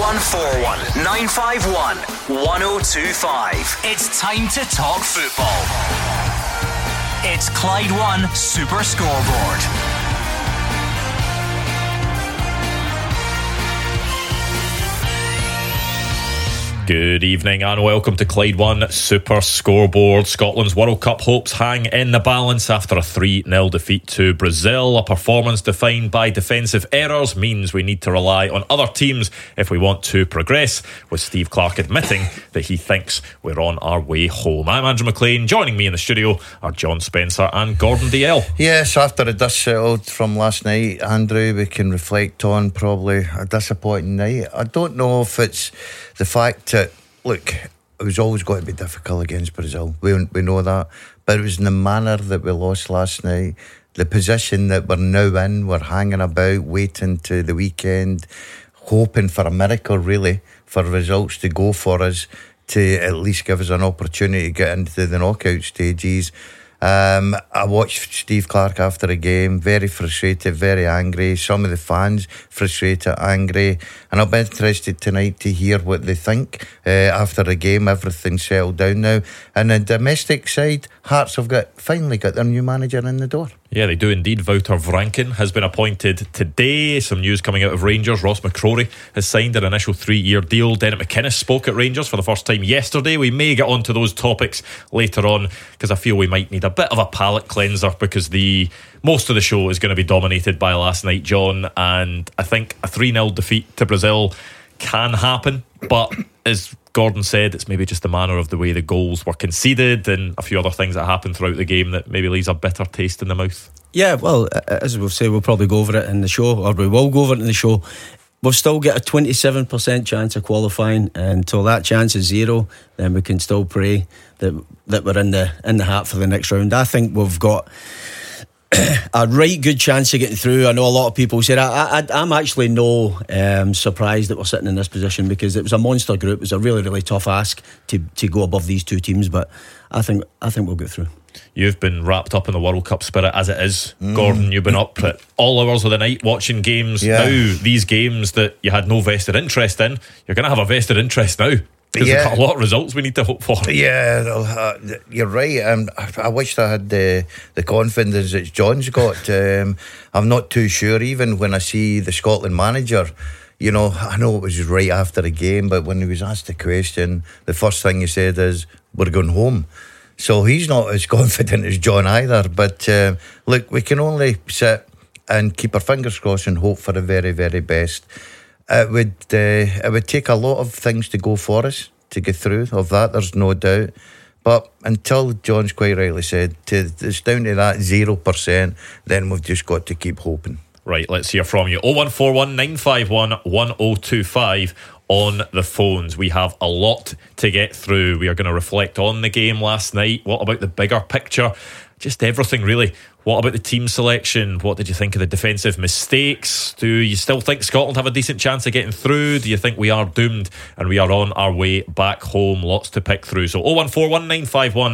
0141 951 1025. It's time to talk football. It's Clyde One Super Scoreboard. Good evening and welcome to Clyde One Super Scoreboard. Scotland's World Cup hopes hang in the balance after a 3-0 defeat to Brazil. A performance defined by defensive errors means we need to rely on other teams if we want to progress, with Steve Clarke admitting that he thinks we're on our way home. I'm Andrew McLean. Joining me in the studio are John Spencer and Gordon DL. Yes, after the dust settled from last night, Andrew, we can reflect on probably a disappointing night. I don't know if it's the fact that, look, it was always going to be difficult against Brazil. We know that. But it was in the manner that we lost last night, the position that we're now in, we're hanging about, waiting to the weekend, hoping for a miracle, really, for results to go for us, to at least give us an opportunity to get into the knockout stages. I watched Steve Clarke after the game, very frustrated, very angry. Some of the fans frustrated, angry, and I'll be interested tonight to hear what they think after the game. Everything's settled down now, and the domestic side, Hearts have finally got their new manager in the door. Yeah, they do indeed. Wouter Vranken has been appointed today. Some news coming out of Rangers. Ross McCrory has signed an initial 3-year deal. Derek McInnes spoke at Rangers for the first time yesterday. We may get onto those topics later on, because I feel we might need a bit of a palate cleanser, because most of the show is going to be dominated by last night, John, and I think a 3-0 defeat to Brazil can happen, but as Gordon said, it's maybe just the manner of the way the goals were conceded and a few other things that happened throughout the game that maybe leaves a bitter taste in the mouth. Yeah, well, as we'll say, we'll probably go over it in the show, or we will go over it in the show. We've still got a 27% chance of qualifying, and until that chance is zero, then we can still pray that we're in the hat for the next round. I think we've got a right good chance of getting through. I know a lot of people said I'm actually surprised that we're sitting in this position, because it was a monster group. It was a really, really tough ask to go above these two teams, but I think we'll get through. You've been wrapped up in the World Cup spirit as it is, Gordon. You've been up at all hours of the night watching games. Now these games that you had no vested interest in, you're going to have a vested interest now, because we've got a lot of results we need to hope for. Yeah, you're right. I wish I had the confidence that John's got. I'm not too sure, even when I see the Scotland manager. You know, I know it was right after the game, but when he was asked the question, the first thing he said is, we're going home. So he's not as confident as John either. But look, we can only sit and keep our fingers crossed and hope for the very, very best. It would take a lot of things to go for us to get through. Of that, there's no doubt. But until John's quite rightly said, it's down to that 0%, then we've just got to keep hoping. Right, let's hear from you. 0141 951 1025 on the phones. We have a lot to get through. We are going to reflect on the game last night. What about the bigger picture? Just everything, really. What about the team selection? What did you think of the defensive mistakes? Do you still think Scotland have a decent chance of getting through? Do you think we are doomed and we are on our way back home? Lots to pick through. So 0141 951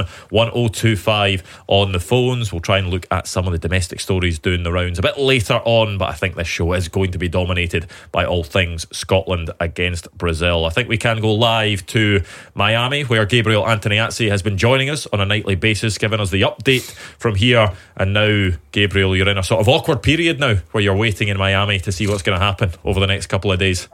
1025 on the phones. We'll try and look at some of the domestic stories doing the rounds a bit later on, but I think this show is going to be dominated by all things Scotland against Brazil. I think we can go live to Miami, where Gabriel Antoniazzi has been joining us on a nightly basis, giving us the update from here. And now, Gabriel, you're in a sort of awkward period now where you're waiting in Miami to see what's going to happen over the next couple of days.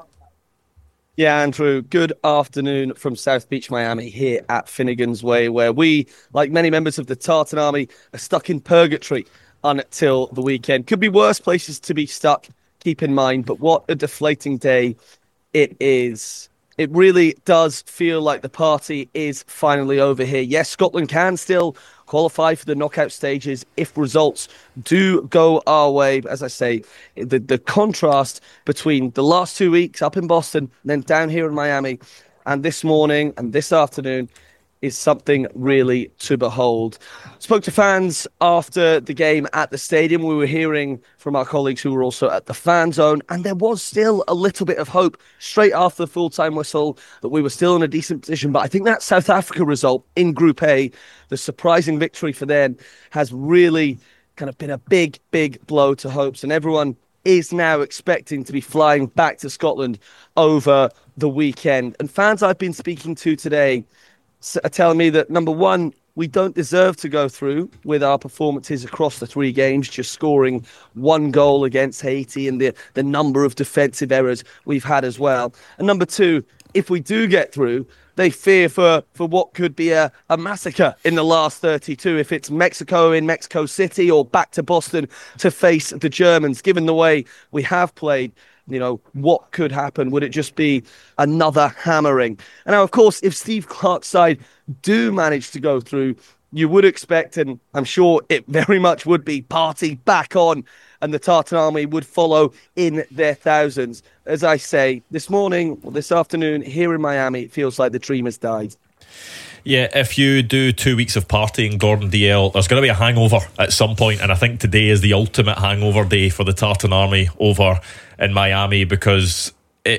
Yeah, Andrew, good afternoon from South Beach, Miami, here at Finnegan's Way, where we, like many members of the Tartan Army, are stuck in purgatory until the weekend. Could be worse places to be stuck, keep in mind, but what a deflating day it is. It really does feel like the party is finally over here. Yes, Scotland can still qualify for the knockout stages if results do go our way. As I say, the contrast between the last 2 weeks up in Boston, then down here in Miami, and this morning and this afternoon is something really to behold. Spoke to fans after the game at the stadium. We were hearing from our colleagues who were also at the fan zone, and there was still a little bit of hope straight after the full-time whistle that we were still in a decent position. But I think that South Africa result in Group A, the surprising victory for them, has really kind of been a big, big blow to hopes. And everyone is now expecting to be flying back to Scotland over the weekend. And fans I've been speaking to today are telling me that, number one, we don't deserve to go through with our performances across the 3 games, just scoring 1 goal against Haiti and the number of defensive errors we've had as well. And number two, if we do get through, they fear for what could be a massacre in the last 32, if it's Mexico in Mexico City or back to Boston to face the Germans. Given the way we have played, what could happen? Would it just be another hammering? And now, of course, if Steve Clarke's side do manage to go through, you would expect, and I'm sure it very much would be, party back on, and the Tartan Army would follow in their thousands. As I say, this afternoon here in Miami, it feels like the dream has died. Yeah, if you do 2 weeks of partying, Gordon DL, there's going to be a hangover at some point, and I think today is the ultimate hangover day for the Tartan Army over in Miami, because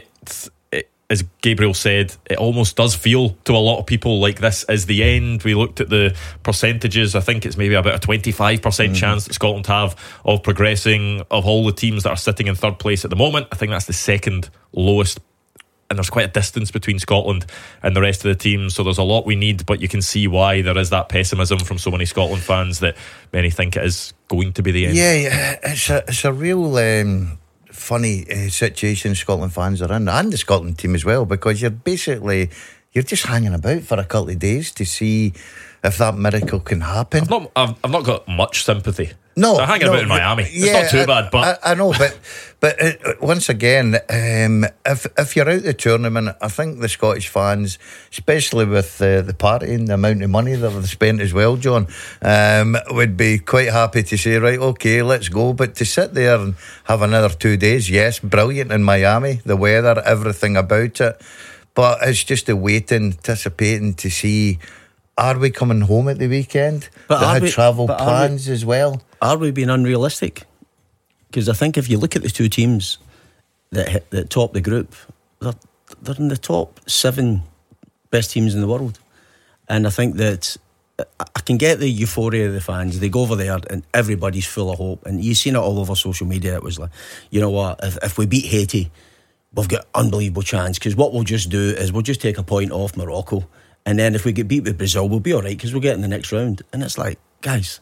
as Gabriel said, it almost does feel to a lot of people like this is the end. We looked at the percentages. I think it's maybe about a 25% chance that Scotland have of progressing of all the teams that are sitting in third place at the moment. I think that's the second lowest, and there's quite a distance between Scotland and the rest of the teams, so there's a lot we need, but you can see why there is that pessimism from so many Scotland fans that many think it is going to be the end. Yeah, it's a real funny situation Scotland fans are in, and the Scotland team as well, because you're just hanging about for a couple of days to see if that miracle can happen. I've not got much sympathy. No, they're hanging about in Miami. It's not too bad, but I know. But once again, if you're out the tournament, I think the Scottish fans, especially with the partying, the amount of money that they've spent as well, John, would be quite happy to say, right, okay, let's go. But to sit there and have another 2 days, yes, brilliant in Miami, the weather, everything about it, but it's just a waiting, anticipating to see, are we coming home at the weekend? They had travel plans as well. Are we being unrealistic? Because I think if you look at the 2 teams that top the group, they're in the top 7 best teams in the world. And I think that I can get the euphoria of the fans. They go over there and everybody's full of hope. And you've seen it all over social media. It was like, you know what, if we beat Haiti, we've got unbelievable chance. Because what we'll just do is we'll just take a point off Morocco. And then if we get beat with Brazil, we'll be all right because we'll get in the next round. And it's like, guys,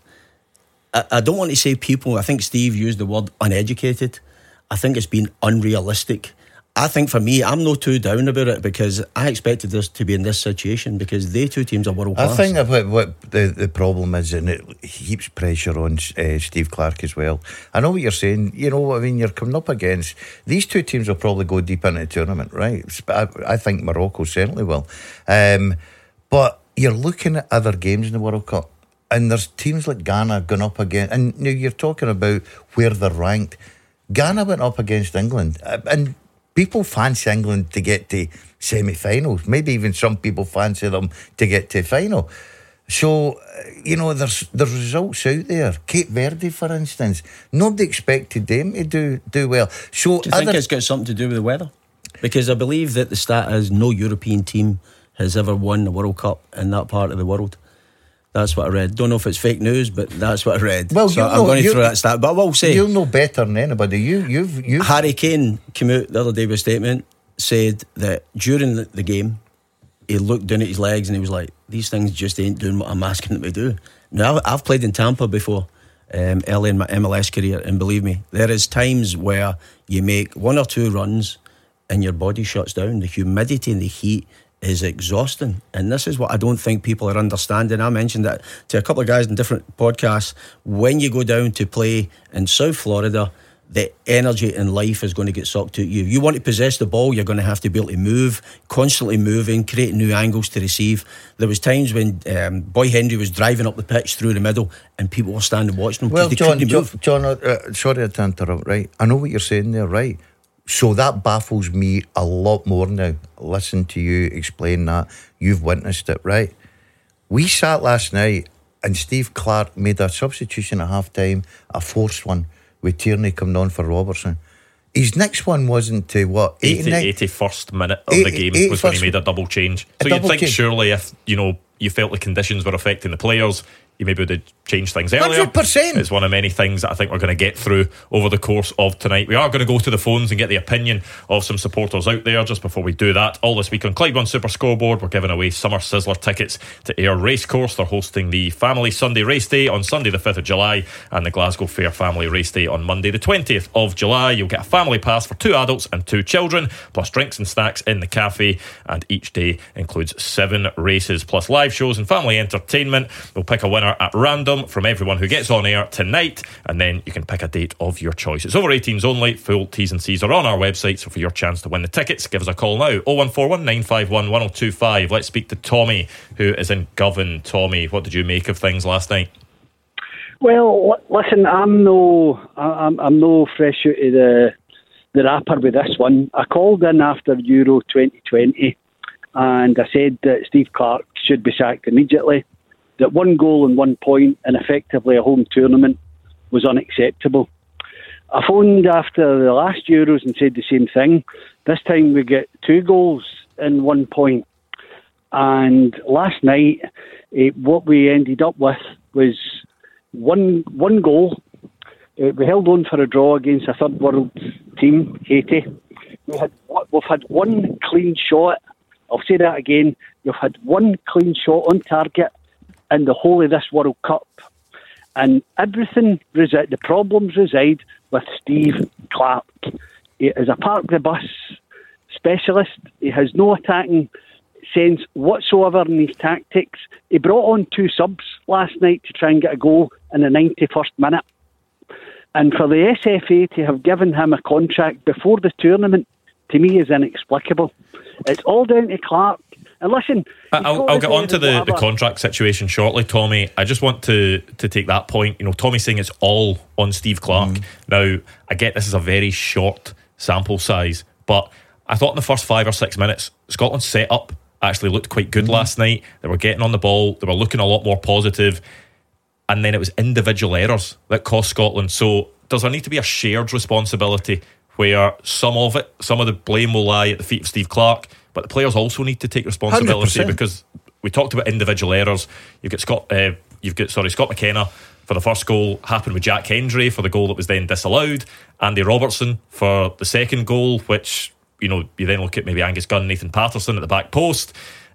I don't want to say people, I think Steve used the word uneducated. I think it's been unrealistic. I think for me, I'm not too down about it, because I expected us to be in this situation because they 2 teams are world class. I think what the problem is, and it heaps pressure on Steve Clarke as well. I know what you're saying. You know what I mean? You're coming up against these 2 teams will probably go deep into the tournament, right? I think Morocco certainly will. But you're looking at other games in the World Cup, and there's teams like Ghana going up against, and now you're talking about where they're ranked. Ghana went up against England, and people fancy England to get to semi-finals. Maybe even some people fancy them to get to final. So, there's results out there. Cape Verde, for instance, nobody expected them to do well. So, do you think it's got something to do with the weather? Because I believe that the stat is no European team has ever won the World Cup in that part of the world. That's what I read. Don't know if it's fake news, but that's what I read. Well, so I'm going to throw that stat. But I will say, you'll know better than anybody. You've Harry Kane came out the other day with a statement, said that during the game, he looked down at his legs and he was like, "These things just ain't doing what I'm asking them to do." Now, I've played in Tampa before, early in my MLS career, and believe me, there is times where you make 1 or 2 runs and your body shuts down. The humidity and the heat is exhausting, and this is what I don't think people are understanding. I mentioned that to a couple of guys in different podcasts. When you go down to play in South Florida, the energy in life is going to get sucked out of you. You want to possess the ball, you're going to have to be able to move, constantly moving, creating new angles to receive. There was times when Boy Henry was driving up the pitch through the middle and people were standing watching him. Well, John, sorry to interrupt, right? I know what you're saying there, right? So that baffles me a lot more now. Listen to you explain that. You've witnessed it, right? We sat last night and Steve Clarke made a substitution at half-time, a forced one, with Tierney coming on for Robertson. His next one wasn't to what? 81st minute of the game was when he made a double change. So you'd think surely if, you felt the conditions were affecting the players, you maybe would have changed things earlier. 100%. It's one of many things that I think we're going to get through over the course of tonight. We are going to go to the phones and get the opinion of some supporters out there. Just before we do that, all this week on Clyde One Super Scoreboard, we're giving away Summer Sizzler tickets to Ayr Racecourse. They're hosting the Family Sunday Race Day on Sunday the 5th of July and the Glasgow Fair Family Race Day on Monday the 20th of July. You'll get a family pass for 2 adults and 2 children, plus drinks and snacks in the cafe, and each day includes 7 races plus live shows and family entertainment. We'll pick a winner at random from everyone who gets on air tonight, and then you can pick a date of your choice. It's over 18s only. Full T's and C's are on our website, so for your chance to win the tickets, give us a call now. 0141 951 1025. Let's speak to Tommy, who is in Govan. Tommy, what did you make of things last night? Well, listen, I'm no fresh out of the wrapper with this one. I called in after Euro 2020 and I said that Steve Clarke should be sacked immediately, that 1 goal and 1 point in effectively a home tournament was unacceptable. I phoned after the last Euros and said the same thing. This time we get 2 goals and 1 point. And last night, what we ended up with was one goal. We held on for a draw against a third world team, Haiti. We've had 1 clean shot. I'll say that again. We've had 1 clean shot on target in the whole of this World Cup. And everything, the problems reside with Steve Clarke. He is a park the bus specialist. He has no attacking sense whatsoever in his tactics. He brought on 2 subs last night to try and get a goal in the 91st minute. And for the SFA to have given him a contract before the tournament, to me, is inexplicable. It's all down to Clarke. And listen, I'll get on to the contract situation shortly, Tommy. I just want to take that point. You know, Tommy's saying it's all on Steve Clarke. Now, I get this is a very short sample size, but I thought in the first 5 or 6 minutes, Scotland's set up actually looked quite good last night. They were getting on the ball. They were looking a lot more positive. And then it was individual errors that cost Scotland. So does there need to be a shared responsibility where some of the blame will lie at the feet of Steve Clarke, but the players also need to take responsibility 100%. Because we talked about individual errors. You've got Scott McKenna for the first goal, happened with Jack Hendry for the goal that was then disallowed, Andy Robertson for the second goal, which, you know, you then look at maybe Angus Gunn, Nathan Patterson at the back post,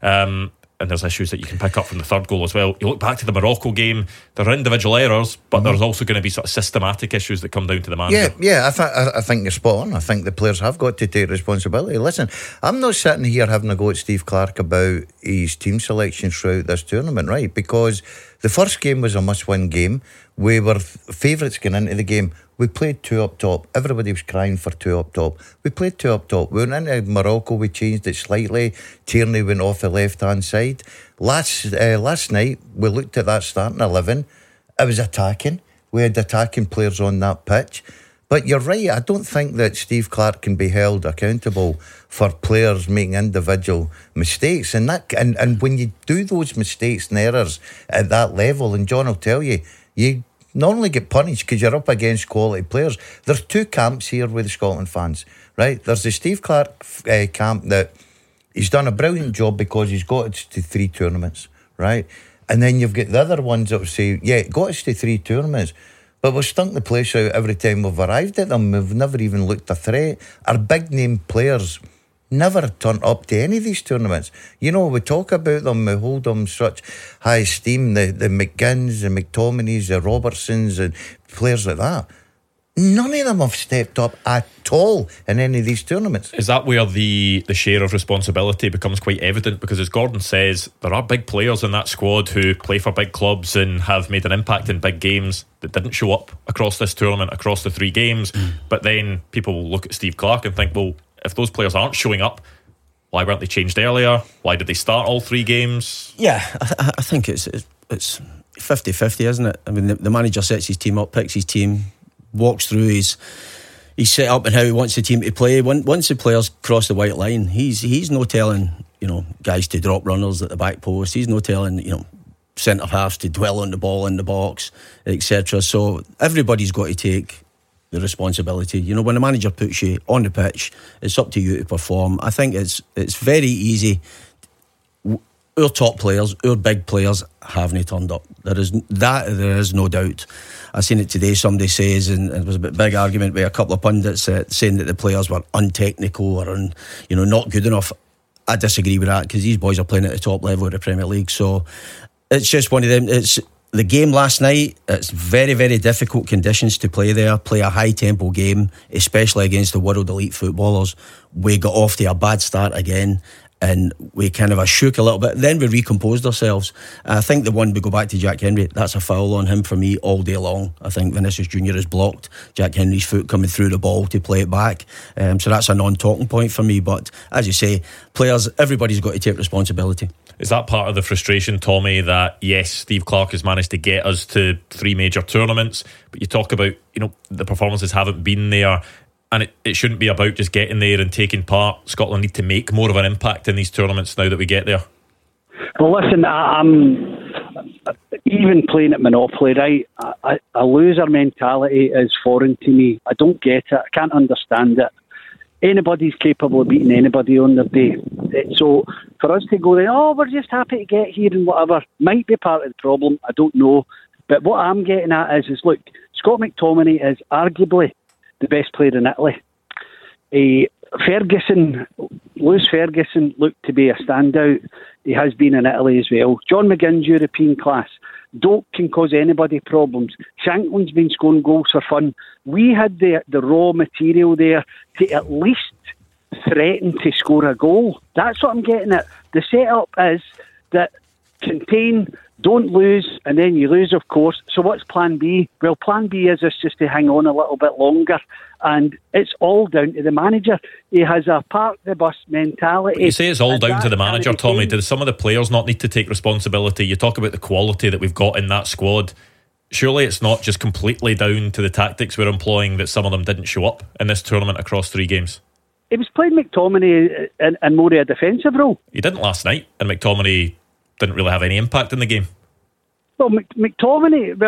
and there's issues that you can pick up from the third goal as well. You look back to the Morocco game, there are individual errors, but there's also going to be sort of systematic issues that come down to the manager. Yeah, I think you're spot on. I think the players have got to take responsibility. Listen, I'm not sitting here having a go at Steve Clarke about his team selection throughout this tournament, right? Because the first game was a must-win game. We were favourites going into the game. We played 2 up top. Everybody was crying for 2 up top. We played 2 up top. We went into Morocco. We changed it slightly. Tierney went off the left-hand side. Last night, we looked at that starting 11. It was attacking. We had attacking players on that pitch. But you're right. I don't think that Steve Clarke can be held accountable for players making individual mistakes. And when you do those mistakes and errors at that level, and John will tell you, you normally get punished because you're up against quality players. There's 2 camps here with the Scotland fans, right? There's the Steve Clarke camp that he's done a brilliant job because he's got us to 3 tournaments, right? And then you've got the other ones that will say, yeah, it got us to 3 tournaments, but we've stunk the place out every time we've arrived at them. We've never even looked a threat. Our big name players never turned up to any of these tournaments. You know, we talk about them, we hold them such high esteem, the McGinns, the McTominays, the Robertsons, and players like that. None of them have stepped up at all in any of these tournaments. Is that where the share of responsibility becomes quite evident? Because as Gordon says, there are big players in that squad who play for big clubs and have made an impact in big games that didn't show up across this tournament, across the 3 games. But then people will look at Steve Clarke and think, well, if those players aren't showing up, why weren't they changed earlier? Why did they start all 3 games? Yeah, I think it's 50-50, isn't it? I mean, the manager sets his team up, picks his team, walks through his set up and how he wants the team to play. Once the players cross the white line, he's no telling, you know, guys to drop runners at the back post. He's no telling, you know, centre halves to dwell on the ball in the box, etc. So everybody's got to take the responsibility. You know, when the manager puts you on the pitch, it's up to you to perform. I think it's very easy our top players, our big players haven't turned up. There is no doubt. I seen it today. Somebody says, and it was a bit big argument with a couple of pundits saying that the players were untechnical or not good enough. I disagree with that, because these boys are playing at the top level of the Premier League. So it's just one of them. It's the game last night. It's very, very difficult conditions to play there. Play a high tempo game, especially against the world elite footballers. We got off to a bad start again, and we kind of shook a little bit. Then we recomposed ourselves. I think the one, we go back to Jack Henry, that's a foul on him for me all day long. I think Vinicius Junior has blocked Jack Henry's foot coming through the ball to play it back. So that's a non-talking point for me. But as you say, players, everybody's got to take responsibility. Is that part of the frustration, Tommy, that yes, Steve Clarke has managed to get us to 3 major tournaments, but you talk about, the performances haven't been there, and it shouldn't be about just getting there and taking part. Scotland need to make more of an impact in these tournaments now that we get there. Well, listen, I'm even playing at Monopoly, right? A loser mentality is foreign to me. I don't get it. I can't understand it. Anybody's capable of beating anybody on their day. So for us to go there, we're just happy to get here and whatever, might be part of the problem. I don't know. But what I'm getting at is look, Scott McTominay is arguably the best player in Italy. Lewis Ferguson looked to be a standout. He has been in Italy as well. John McGinn's European class. Dope can cause anybody problems. Shanklin's been scoring goals for fun. We had the raw material there to at least threaten to score a goal. That's what I'm getting at. The setup is that contain, don't lose, and then you lose, of course. So what's plan B? Well, plan B is just to hang on a little bit longer, and it's all down to the manager. He has a park the bus mentality. You say it's all down to the manager, Tommy. Do some of the players not need to take responsibility? You talk about the quality that we've got in that squad. Surely it's not just completely down to the tactics we're employing that some of them didn't show up in this tournament across 3 games. He was playing McTominay in more of a defensive role. He didn't last night, and McTominay didn't really have any impact in the game. Well, McTominay,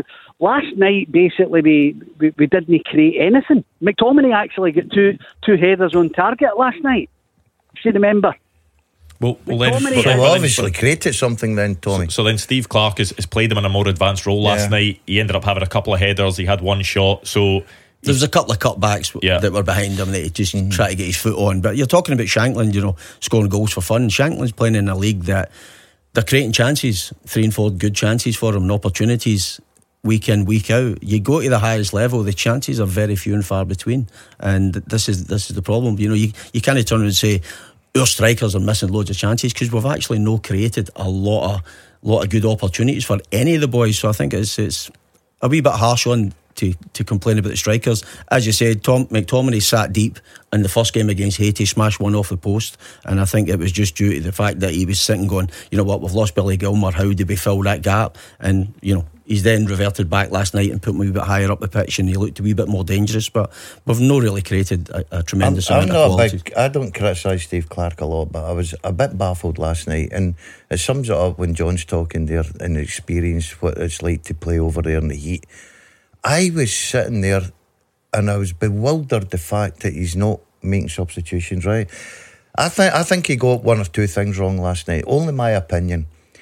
last night basically we didn't create anything. McTominay actually got two headers on target last night, if you remember. Well then, obviously created something then, Tommy. So then Steve Clarke has played him in a more advanced role last night. He ended up having a couple of headers. He had one shot. So there was a couple of cutbacks that were behind him that he just tried to get his foot on. But you're talking about Shanklin, scoring goals for fun. Shanklin's playing in a league that they're creating chances, 3 and 4 good chances for him and opportunities week in, week out. You go to the highest level, the chances are very few and far between, and this is the problem. You can't turn around and say our strikers are missing loads of chances, because we've actually created a lot of good opportunities for any of the boys. So I think it's a wee bit harsh on to complain about the strikers. As you said, McTominay sat deep in the first game against Haiti, smashed one off the post, and I think it was just due to the fact that he was sitting going, you know what, we've lost Billy Gilmour, how do we fill that gap? And he's then reverted back last night and put him a wee bit higher up the pitch, and he looked a wee bit more dangerous. But we've not really created a tremendous amount of quality. I don't criticise Steve Clarke a lot, but I was a bit baffled last night, and it sums it up when John's talking there and the experience, what it's like to play over there in the heat. I was sitting there and I was bewildered the fact that he's not making substitutions, right? I think he got 1 or 2 things wrong last night. Only my opinion.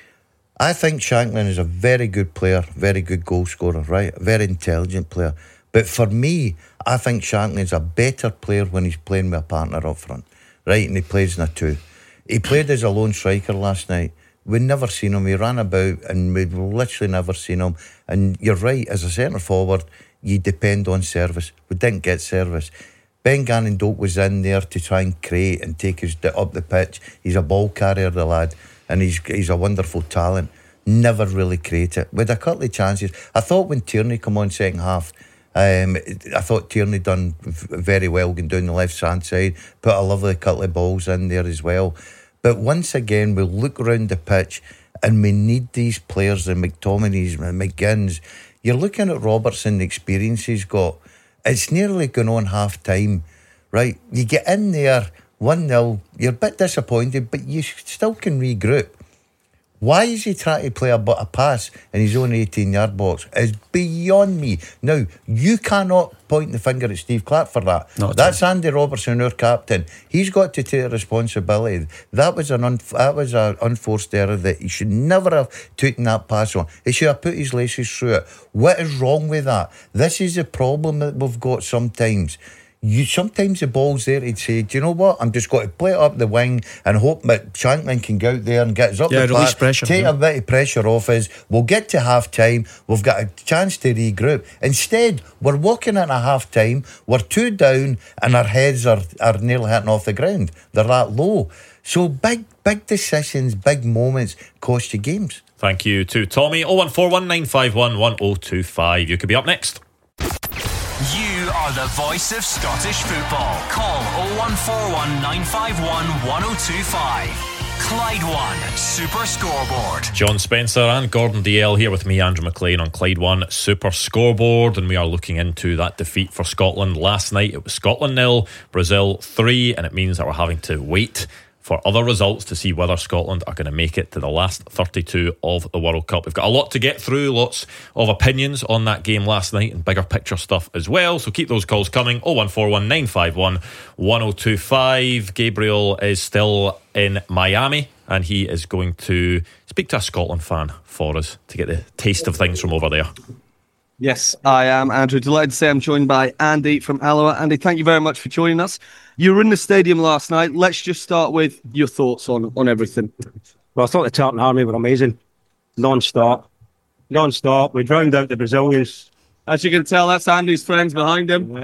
I think Shanklin is a very good player, very good goal scorer, right? A very intelligent player. But for me, I think Shanklin's a better player when he's playing with a partner up front, right? And he plays in a 2. He played as a lone striker last night. We'd never seen him. He ran about and we'd literally never seen him. And you're right, as a centre forward, you depend on service. We didn't get service. Ben Gannon Doak was in there to try and create and take us up the pitch. He's a ball carrier, the lad, and he's a wonderful talent. Never really created. With a couple of chances, I thought when Tierney come on second half, I thought Tierney done very well going down the left hand side, put a lovely couple of balls in there as well. But once again, we look around the pitch and we need these players, the McTominays, McGinns. You're looking at Robertson, the experience he's got. It's nearly going on half time, right? You get in there 1-0, you're a bit disappointed, but you still can regroup. Why is he trying to play a pass in his own 18-yard box? Is beyond me. Now, you cannot point the finger at Steve Clarke for that. That's Andy Robertson, our captain. He's got to take responsibility. That was an unforced error that he should never have taken that pass on. He should have put his laces through it. What is wrong with that? This is a problem that we've got sometimes. Sometimes the ball's there to say, do you know what? I'm just going to play it up the wing and hope that Shankland can go out there and get us up the path, pressure, take a bit of pressure off us. We'll get to half time. We've got a chance to regroup. Instead, we're walking in at half time. We're 2 down and our heads are nearly hitting off the ground. They're that low. So big decisions, big moments cost you games. Thank you to Tommy. 01419511025. You could be up next. You are the voice of Scottish football. Call 0141 951 1025. Clyde One Super Scoreboard. John Spencer and Gordon DL here with me, Andrew McLean, on Clyde One Super Scoreboard, and we are looking into that defeat for Scotland last night. It was Scotland 0, Brazil 3, and it means that we're having to wait for other results to see whether Scotland are going to make it to the last 32 of the World Cup. We've got a lot to get through, lots of opinions on that game last night and bigger picture stuff as well, so keep those calls coming. 0141 951 1025. Gabriel is still in Miami and he is going to speak to a Scotland fan for us to get the taste of things from over there. Yes, I am, Andrew. Delighted to say I'm joined by Andy from Alloa. Andy, thank you very much for joining us. You were in the stadium last night. Let's just start with your thoughts on everything. Well, I thought the Tartan Army were amazing. Non-stop. We drowned out the Brazilians. As you can tell, that's Andy's friends behind him.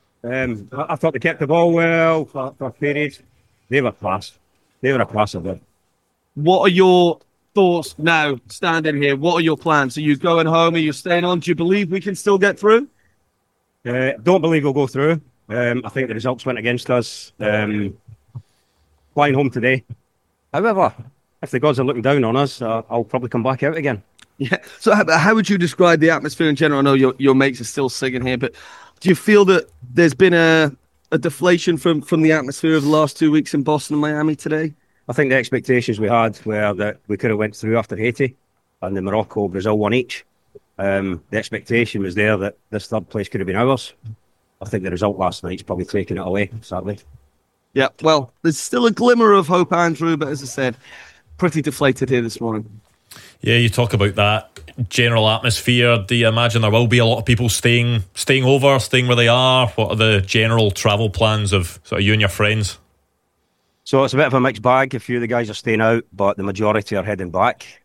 I thought they kept the ball well for periods. They were class. They were a class of it. What are your thoughts now, standing here? What are your plans? Are you going home? Are you staying on? Do you believe we can still get through? Don't believe we'll go through. I think the results went against us. Flying home today. However, if the gods are looking down on us, I'll probably come back out again. Yeah. So how would you describe the atmosphere in general? I know your mates are still singing here, but do you feel that there's been a deflation from the atmosphere of the last 2 weeks in Boston and Miami today? I think the expectations we had were that we could have went through after Haiti and the Morocco, Brazil won each. The expectation was there that this third place could have been ours. I think the result last night's probably taken it away, sadly. Yeah, well, there's still a glimmer of hope, Andrew, but as I said, pretty deflated here this morning. Yeah, you talk about that general atmosphere. Do you imagine there will be a lot of people staying over, staying where they are? What are the general travel plans of sort of you and your friends? So it's a bit of a mixed bag. A few of the guys are staying out, but the majority are heading back.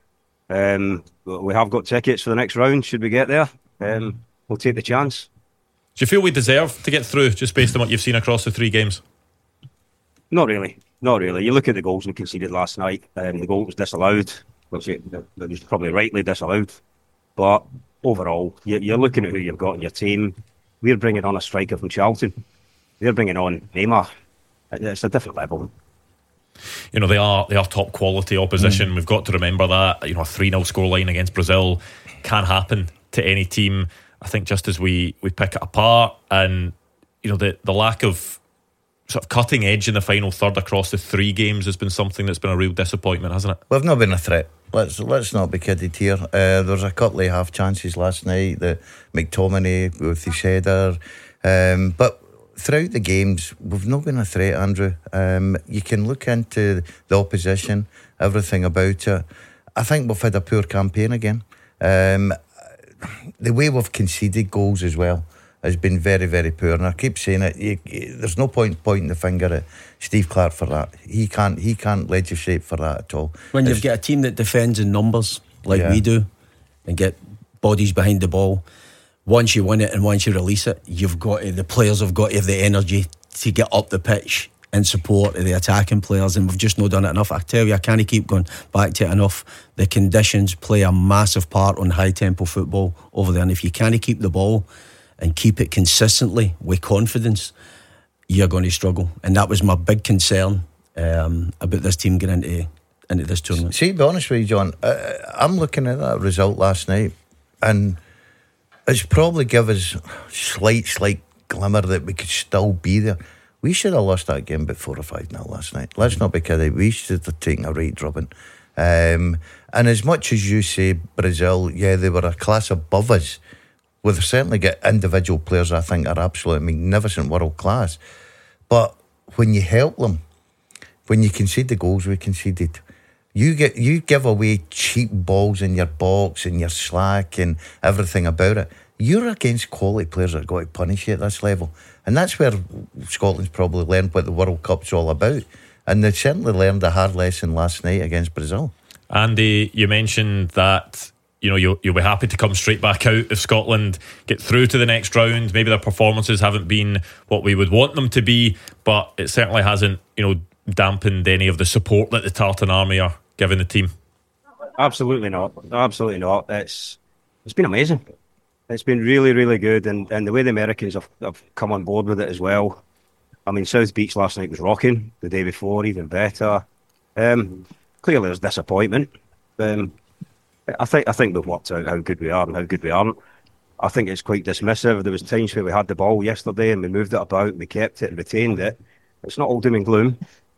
We have got tickets for the next round, should we get there. We'll take the chance. Do you feel we deserve to get through just based on what you've seen across the 3 games? Not really. You look at the goals we conceded last night, the goal was disallowed, which it was probably rightly disallowed. But overall, you're looking at who you've got in your team. We're bringing on a striker from Charlton. They're bringing on Neymar. It's a different level. You know, they are top quality opposition. We've got to remember that. You know, a 3-0 scoreline against Brazil can happen to any team. I think just as we pick it apart, and you know, the lack of sort of cutting edge in the final third across the 3 games has been something that's been a real disappointment, hasn't it? We've not been a threat. Let's not be kidded here. There was a couple of half chances last night. The McTominay with his header, but throughout the games, we've not been a threat, Andrew. You can look into the opposition, everything about it. I think we've had a poor campaign again. The way we've conceded goals as well has been very, very poor. And I keep saying it, there's no point pointing the finger at Steve Clarke for that. He can't legislate for that at all. When you've got a team that defends in numbers like we do and get bodies behind the ball, once you win it and once you release it, the players have got to have the energy to get up the pitch in support of the attacking players, and we've just not done it enough. I tell you, I can't keep going back to it enough. The conditions play a massive part on high tempo football over there, and if you can't keep the ball and keep it consistently with confidence, you're going to struggle. And that was my big concern about this team getting into this tournament. See, to be honest with you, John, I'm looking at that result last night, and it's probably give us slight glimmer that we could still be there. We should have lost that game by 4 or 5-0 last night. Let's not be kidding. We should have taken a right drubbing. And as much as you say Brazil, yeah, they were a class above us. Well, they've certainly got individual players I think are absolutely magnificent, world class. But when you help them, when you concede the goals we conceded, you give away cheap balls in your box and you're slack and everything about it. You're against quality players that are going to punish you at this level. And that's where Scotland's probably learned what the World Cup's all about. And they certainly learned a hard lesson last night against Brazil. Andy, you mentioned that you'll be happy to come straight back out if Scotland get through to the next round. Maybe their performances haven't been what we would want them to be, but it certainly hasn't, dampened any of the support that the Tartan Army are giving the team. Absolutely not. Absolutely not. It's been amazing. It's been really, really good, and the way the Americans have come on board with it as well. I mean, South Beach last night was rocking. The day before, even better. Clearly, there's disappointment. I think we've worked out how good we are and how good we aren't. I think it's quite dismissive. There was times where we had the ball yesterday and we moved it about, and we kept it and retained it. It's not all doom and gloom.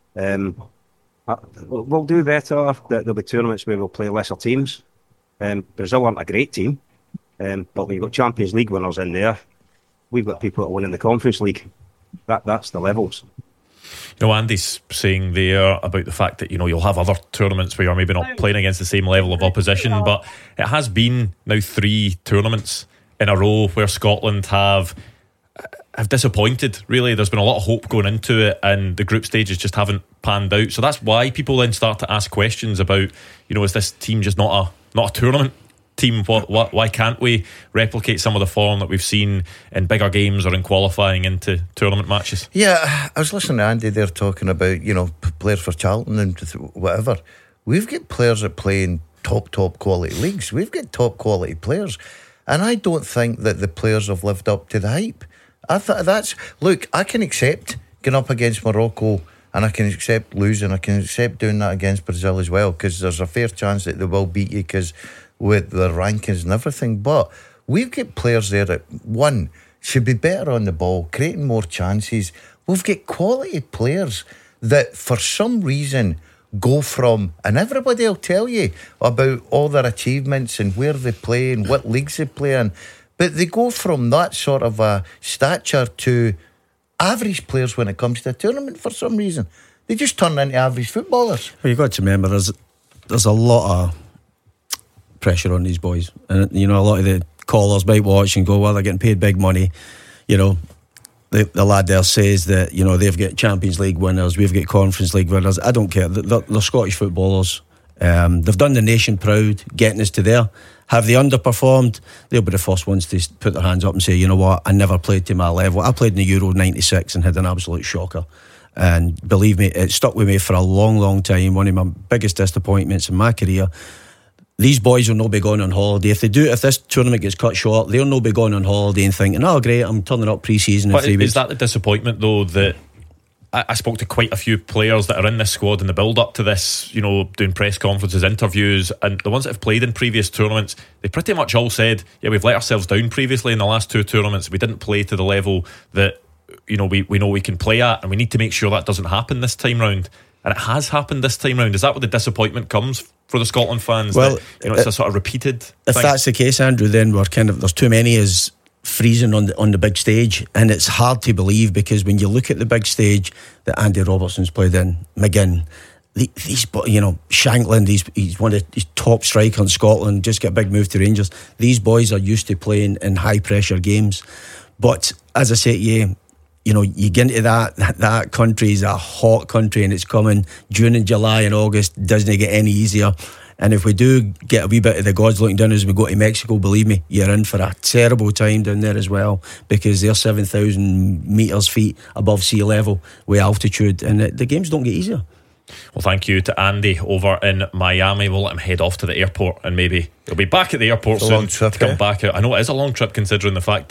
We'll do better. There'll be tournaments where we'll play lesser teams. Brazil aren't a great team, but when you've got Champions League winners in there, we've got people that are winning the Conference League. That's the levels. Andy's saying there about the fact that you'll have other tournaments where you're maybe not playing against the same level of opposition, but it has been now 3 tournaments in a row where Scotland have disappointed. Really, there's been a lot of hope going into it, and the group stages just haven't panned out. So that's why people then start to ask questions about, is this team just not a tournament team? Why can't we replicate some of the form that we've seen in bigger games or in qualifying into tournament matches? Yeah, I was listening to Andy there talking about, players for Charlton and whatever. We've got players that play in top quality leagues. We've got top quality players, and I don't think that the players have lived up to the hype. I can accept going up against Morocco, and I can accept losing. I can accept doing that against Brazil as well, because there's a fair chance that they will beat you because with the rankings and everything. But we've got players there that, one, should be better on the ball, creating more chances. We've got quality players that for some reason go from, and everybody will tell you about all their achievements and where they play and what leagues they play in, but they go from that sort of a stature to average players when it comes to a tournament for some reason. They just turn into average footballers. Well, you've got to remember there's a lot of pressure on these boys, and a lot of the callers might watch and go, well, they're getting paid big money. The lad there says that they've got Champions League winners, we've got Conference League winners. I don't care. They're Scottish footballers. They've done the nation proud, getting us to there. Have they underperformed? They'll be the first ones to put their hands up and say, you know what, I never played to my level. I played in the Euro 96 and had an absolute shocker, and believe me, it stuck with me for a long, long time. One of my biggest disappointments in my career. These boys will not be going on holiday. If this tournament gets cut short, they'll not be going on holiday and thinking, oh great, I'm turning up pre-season in 3 weeks. Is that the disappointment though, that I spoke to quite a few players that are in this squad in the build up to this, doing press conferences, interviews, and the ones that have played in previous tournaments, they pretty much all said, yeah, we've let ourselves down previously in the last 2 tournaments. We didn't play to the level that we know we can play at, and we need to make sure that doesn't happen this time round. And it has happened this time round. Is that where the disappointment comes for the Scotland fans? Well, that, it's a sort of repeated if thing? That's the case, Andrew, then there's too many as freezing on the big stage, and it's hard to believe, because when you look at the big stage that Andy Robertson's played in, McGinn, Shankland, he's one of his top strikers in Scotland, just got a big move to Rangers. These boys are used to playing in high pressure games, but as I say to you, you get into that country is a hot country, and it's coming June and July and August, doesn't get any easier. And if we do get a wee bit of the gods looking down as we go to Mexico, believe me, you're in for a terrible time down there as well, because they're 7,000 metres feet above sea level with altitude, and the games don't get easier. Well, thank you to Andy over in Miami. We'll let him head off to the airport, and maybe he'll be back at the airport soon to come back out. I know it is a long trip, considering the fact that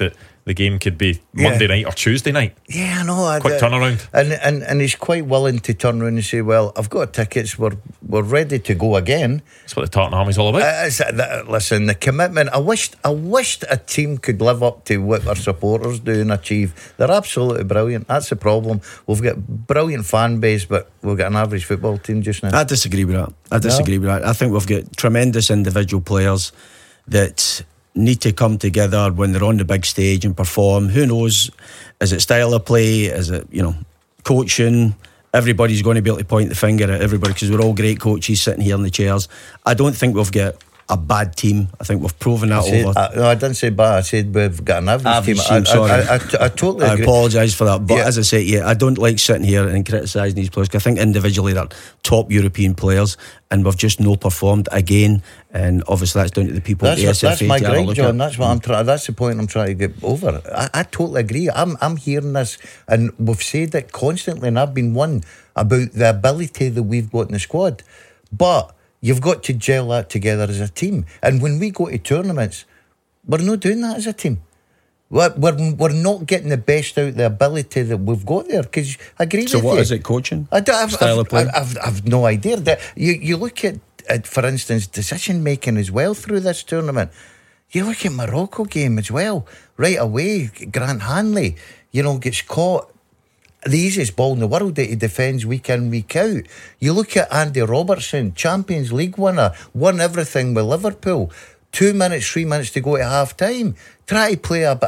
the game could be Monday night or Tuesday night. Yeah, I know. Quick turnaround. And he's quite willing to turn around and say, well, I've got tickets, we're ready to go again. That's what the Tartan Army's all about. Listen, the commitment. I wished a team could live up to what their supporters do and achieve. They're absolutely brilliant. That's the problem. We've got brilliant fan base, but we've got an average football team just now. I disagree with that. I think we've got tremendous individual players that need to come together when they're on the big stage and perform. Who knows? Is it style of play? Is it, coaching? Everybody's going to be able to point the finger at everybody because we're all great coaches sitting here in the chairs. I don't think we've got a bad team. I think we've proven that over. No, I didn't say bad. I said we've got an average team. Sorry. I totally agree. I apologise for that. But as I say, I don't like sitting here and criticising these players, because I think individually they're top European players and we've just no performed again. And obviously that's down to the people at the SFA. That's my gripe, John. That's what I'm trying. That's the point I'm trying to get over. I totally agree. I'm hearing this, and we've said it constantly, and I've been one about the ability that we've got in the squad, but you've got to gel that together as a team. And when we go to tournaments, we're not doing that as a team. We're not getting the best out of the ability that we've got there. Because I agree with you. So what is it, coaching? Style of play? I've no idea. You look at, for instance, decision making as well through this tournament. You look at Morocco game as well. Right away, Grant Hanley, gets caught. The easiest ball in the world that he defends week in, week out. You look at Andy Robertson, Champions League winner, won everything with Liverpool. 2 minutes, 3 minutes to go to half time. Try to play a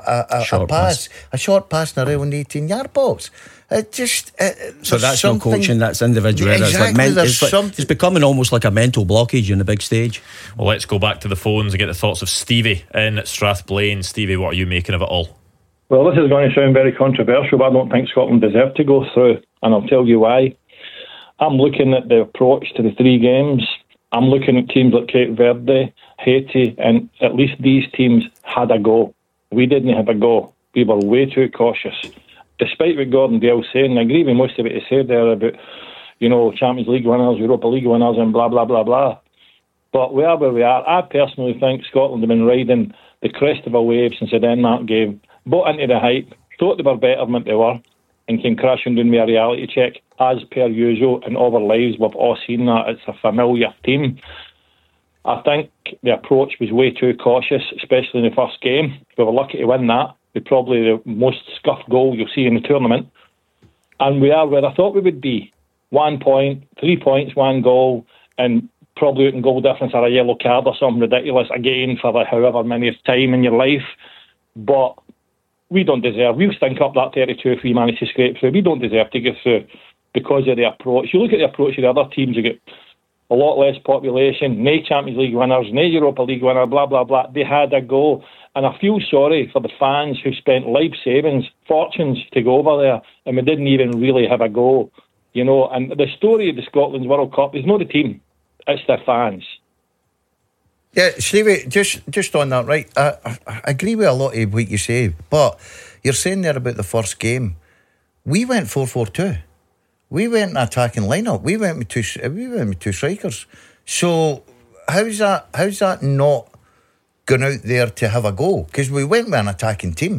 short pass in around 18-yard box. So that's no coaching, that's individual. Exactly, it's becoming almost like a mental blockage on the big stage. Well, let's go back to the phones and get the thoughts of Stevie in Strathblane. Stevie, what are you making of it all? Well, this is going to sound very controversial, but I don't think Scotland deserve to go through, and I'll tell you why. I'm looking at the approach to the 3 games. I'm looking at teams like Cape Verde, Haiti, and at least these teams had a go. We didn't have a go. We were way too cautious. Despite what Gordon Dale's saying, I agree with most of what he said there about, Champions League winners, Europa League winners, and blah, blah, blah, blah. But we are where we are. I personally think Scotland have been riding the crest of a wave since the Denmark game. Bought into the hype, thought they were better than they were, and came crashing down with a reality check. As per usual, in all our lives, we've all seen that. It's a familiar team. I think the approach was way too cautious, especially in the first game. We were lucky to win that, with probably the most scuffed goal you'll see in the tournament. And we are where I thought we would be. 1 point, 3 points, 1 goal, and probably out in goal difference or a yellow card or something ridiculous again for the however many time in your life. But we don't deserve. We'll stink up that 32 if we manage to scrape through. We don't deserve to get through because of the approach. You look at the approach of the other teams, you get a lot less population, no Champions League winners, no Europa League winner, blah, blah, blah. They had a go. And I feel sorry for the fans who spent life savings, fortunes to go over there, and we didn't even really have a go. And the story of the Scotland's World Cup is not the team, it's their fans. Yeah, Stevie, just on that, right? I agree with a lot of what you say, but you're saying there about the first game. We went 4-4-2. We went an attacking lineup. We went with two strikers. So how's that not going out there to have a go? Because we went with an attacking team.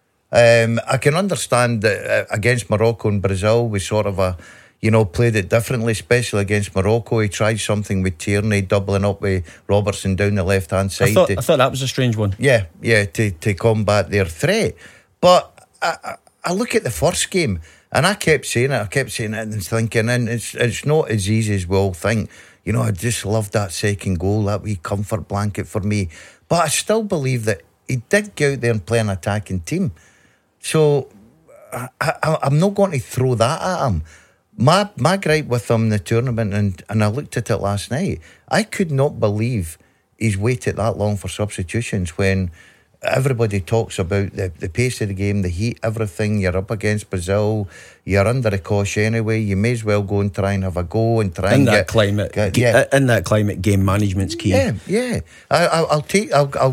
I can understand that against Morocco and Brazil, we sort of played it differently, especially against Morocco. He tried something with Tierney, doubling up with Robertson down the left-hand side. I thought that was a strange one. Yeah, to combat their threat. But I look at the first game, and I kept saying it and thinking, and it's not as easy as we all think. I just loved that second goal, that wee comfort blanket for me. But I still believe that he did go out there and play an attacking team. So I'm not going to throw that at him. My gripe with him in the tournament, and I looked at it last night, I could not believe he's waited that long for substitutions when everybody talks about the pace of the game, the heat, everything. You're up against Brazil, you're under the cosh anyway, you may as well go and try and have a go and try in and that climate. In that climate, game management's key. Yeah. I'll take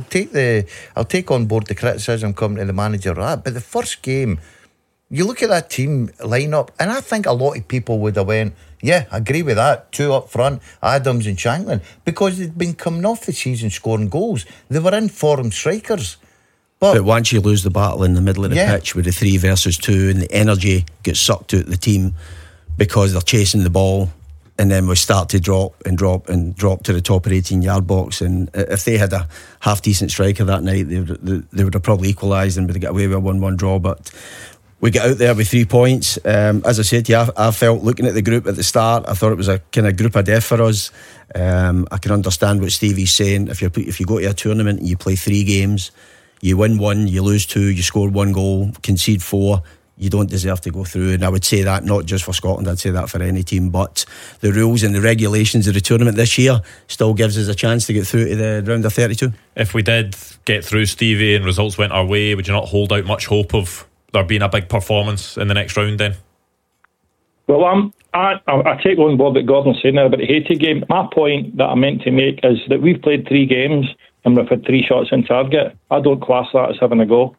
on board the criticism coming to the manager of that, but the first game, you look at that team lineup, and I think a lot of people would have went, yeah, I agree with that. 2 up front, Adams and Shanklin, because they'd been coming off the season scoring goals. They were in form strikers. But once you lose the battle in the middle of the pitch with the 3 versus 2 and the energy gets sucked out of the team because they're chasing the ball, and then we start to drop to the top of the 18-yard box, and if they had a half decent striker that night, they would have probably equalised and would have got away with a 1-1 draw. But we get out there with 3 points. As I said to you, I felt, looking at the group at the start, I thought it was a kind of group of death for us. I can understand what Stevie's saying. If you go to a tournament and you play 3 games, you win 1, you lose 2, you score 1 goal, concede 4, you don't deserve to go through. And I would say that not just for Scotland, I'd say that for any team. But the rules and the regulations of the tournament this year still gives us a chance to get through to the round of 32. If we did get through, Stevie, and results went our way, would you not hold out much hope of there being a big performance in the next round then? Well, I take on board what Gordon's saying there about the Haiti game. My point that I meant to make is that we've played 3 games and we've had 3 shots on target. I don't class that as having a go.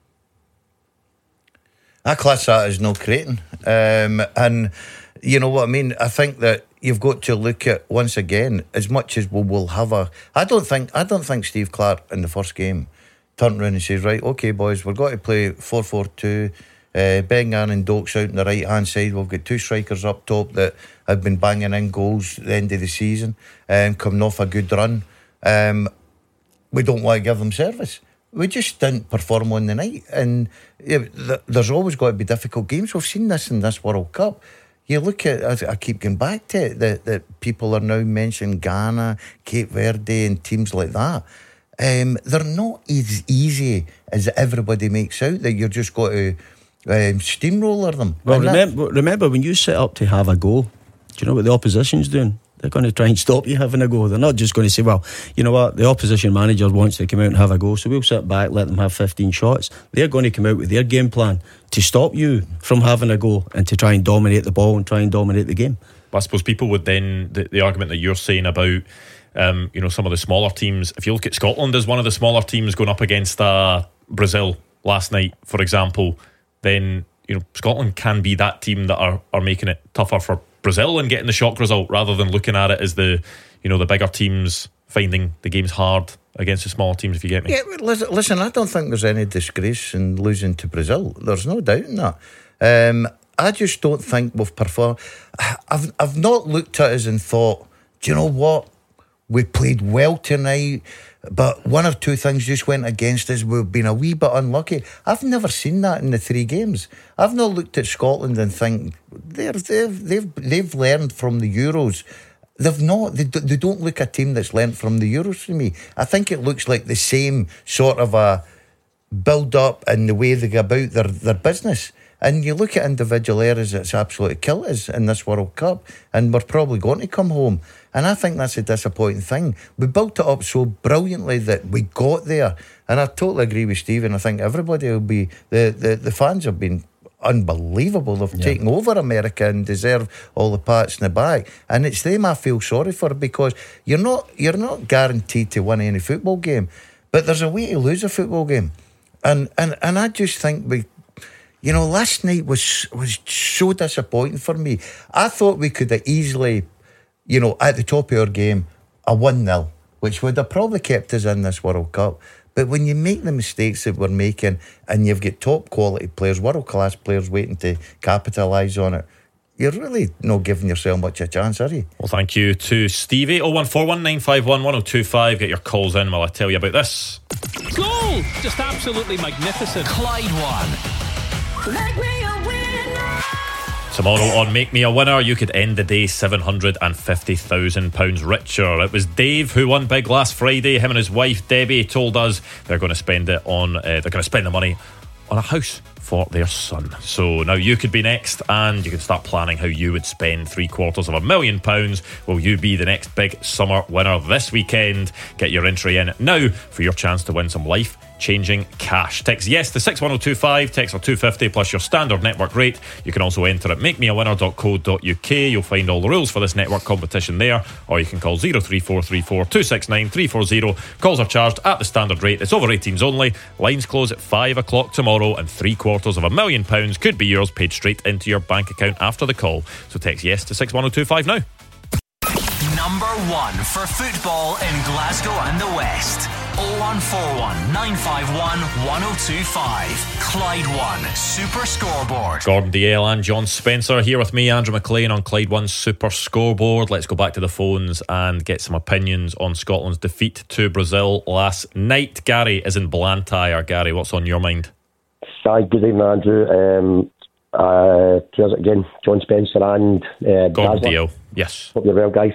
I class that as no creating. And you know what I mean? I think that you've got to look at, once again, as much as we'll have a... I don't think Steve Clarke in the first game turned around and says, right, OK, boys, we've got to play 4-4-2. Bengan and Dokes out on the right-hand side. We've got 2 strikers up top that have been banging in goals at the end of the season, coming off a good run. We don't want to give them service. We just didn't perform on the night. And there's always got to be difficult games. We've seen this in this World Cup. You look at, I keep going back to it, that people are now mentioning Ghana, Cape Verde and teams like that. They're not as easy as everybody makes out, that you're just got to steamroller them. Well, remember when you set up to have a go, do you know what the opposition's doing? They're going to try and stop you having a go. They're not just going to say, well, you know what, the opposition manager wants to come out and have a go, so we'll sit back, let them have 15 shots. They're going to come out with their game plan to stop you from having a go and to try and dominate the ball and try and dominate the game. But I suppose people would then, the argument that you're saying about some of the smaller teams, if you look at Scotland as one of the smaller teams going up against Brazil last night, for example, then Scotland can be that team that are making it tougher for Brazil and getting the shock result, rather than looking at it as the bigger teams finding the games hard against the smaller teams, if you get me. Yeah, listen, I don't think there's any disgrace in losing to Brazil. There's no doubt in that. I just don't think we've performed. I've not looked at us and thought, do you know what? We played well tonight, but 1 or 2 things just went against us. We've been a wee bit unlucky. I've never seen that in the 3 games. I've not looked at Scotland and think they've learned from the Euros. They've not. They don't look a team that's learned from the Euros to me. I think it looks like the same sort of a build up in the way they go about their business. And you look at individual areas that's absolutely killed us in this World Cup, and we're probably going to come home. And I think that's a disappointing thing. We built it up so brilliantly that we got there. And I totally agree with Steve, and I think everybody will be... The fans have been unbelievable. They've taken over America and deserve all the pats in the back. And it's them I feel sorry for, because you're not guaranteed to win any football game, but there's a way to lose a football game. And I just think last night was so disappointing for me. I thought we could have easily, at the top of our game, a 1-0, which would have probably kept us in this World Cup. But when you make the mistakes that we're making, and you've got top quality players, world class players waiting to capitalise on it, you're really not giving yourself much a chance, are you? Well, thank you to Stevie. 01419511025. Get your calls in while I tell you about this. Goal! Just absolutely magnificent. Clyde won. Make me a winner. Tomorrow on Make Me a Winner, you could end the day £750,000 richer. It was Dave who won big last Friday. Him and his wife Debbie told us they're going to spend it on. They're going to spend the money on a house for their son. So now you could be next, and you can start planning how you would spend £750,000. Will you be the next big summer winner this weekend? Get your entry in now for your chance to win some life-changing cash. Text yes to 61025, text or 250 plus your standard network rate. You can also enter at makemeawinner.co.uk. You'll find all the rules for this network competition there, or you can call 03434 269 340. Calls are charged at the standard rate. It's over 18s only. Lines close at 5 o'clock tomorrow, and £750,000 could be yours, paid straight into your bank account after the call. So text yes to 61025 now. number one for football in Glasgow and the West. 0141 951 1025. Clyde One Super Scoreboard. Gordon Dalziel and John Spencer here with me, Andrew McLean, on Clyde One Super Scoreboard. Let's go back to the phones and get some opinions on Scotland's defeat to Brazil last night. Gary is in Blantyre. Gary, what's on your mind? Hi, good evening, Andrew. Cheers again, John Spencer and Gordon Dalziel. Yes. Hope you're well, guys.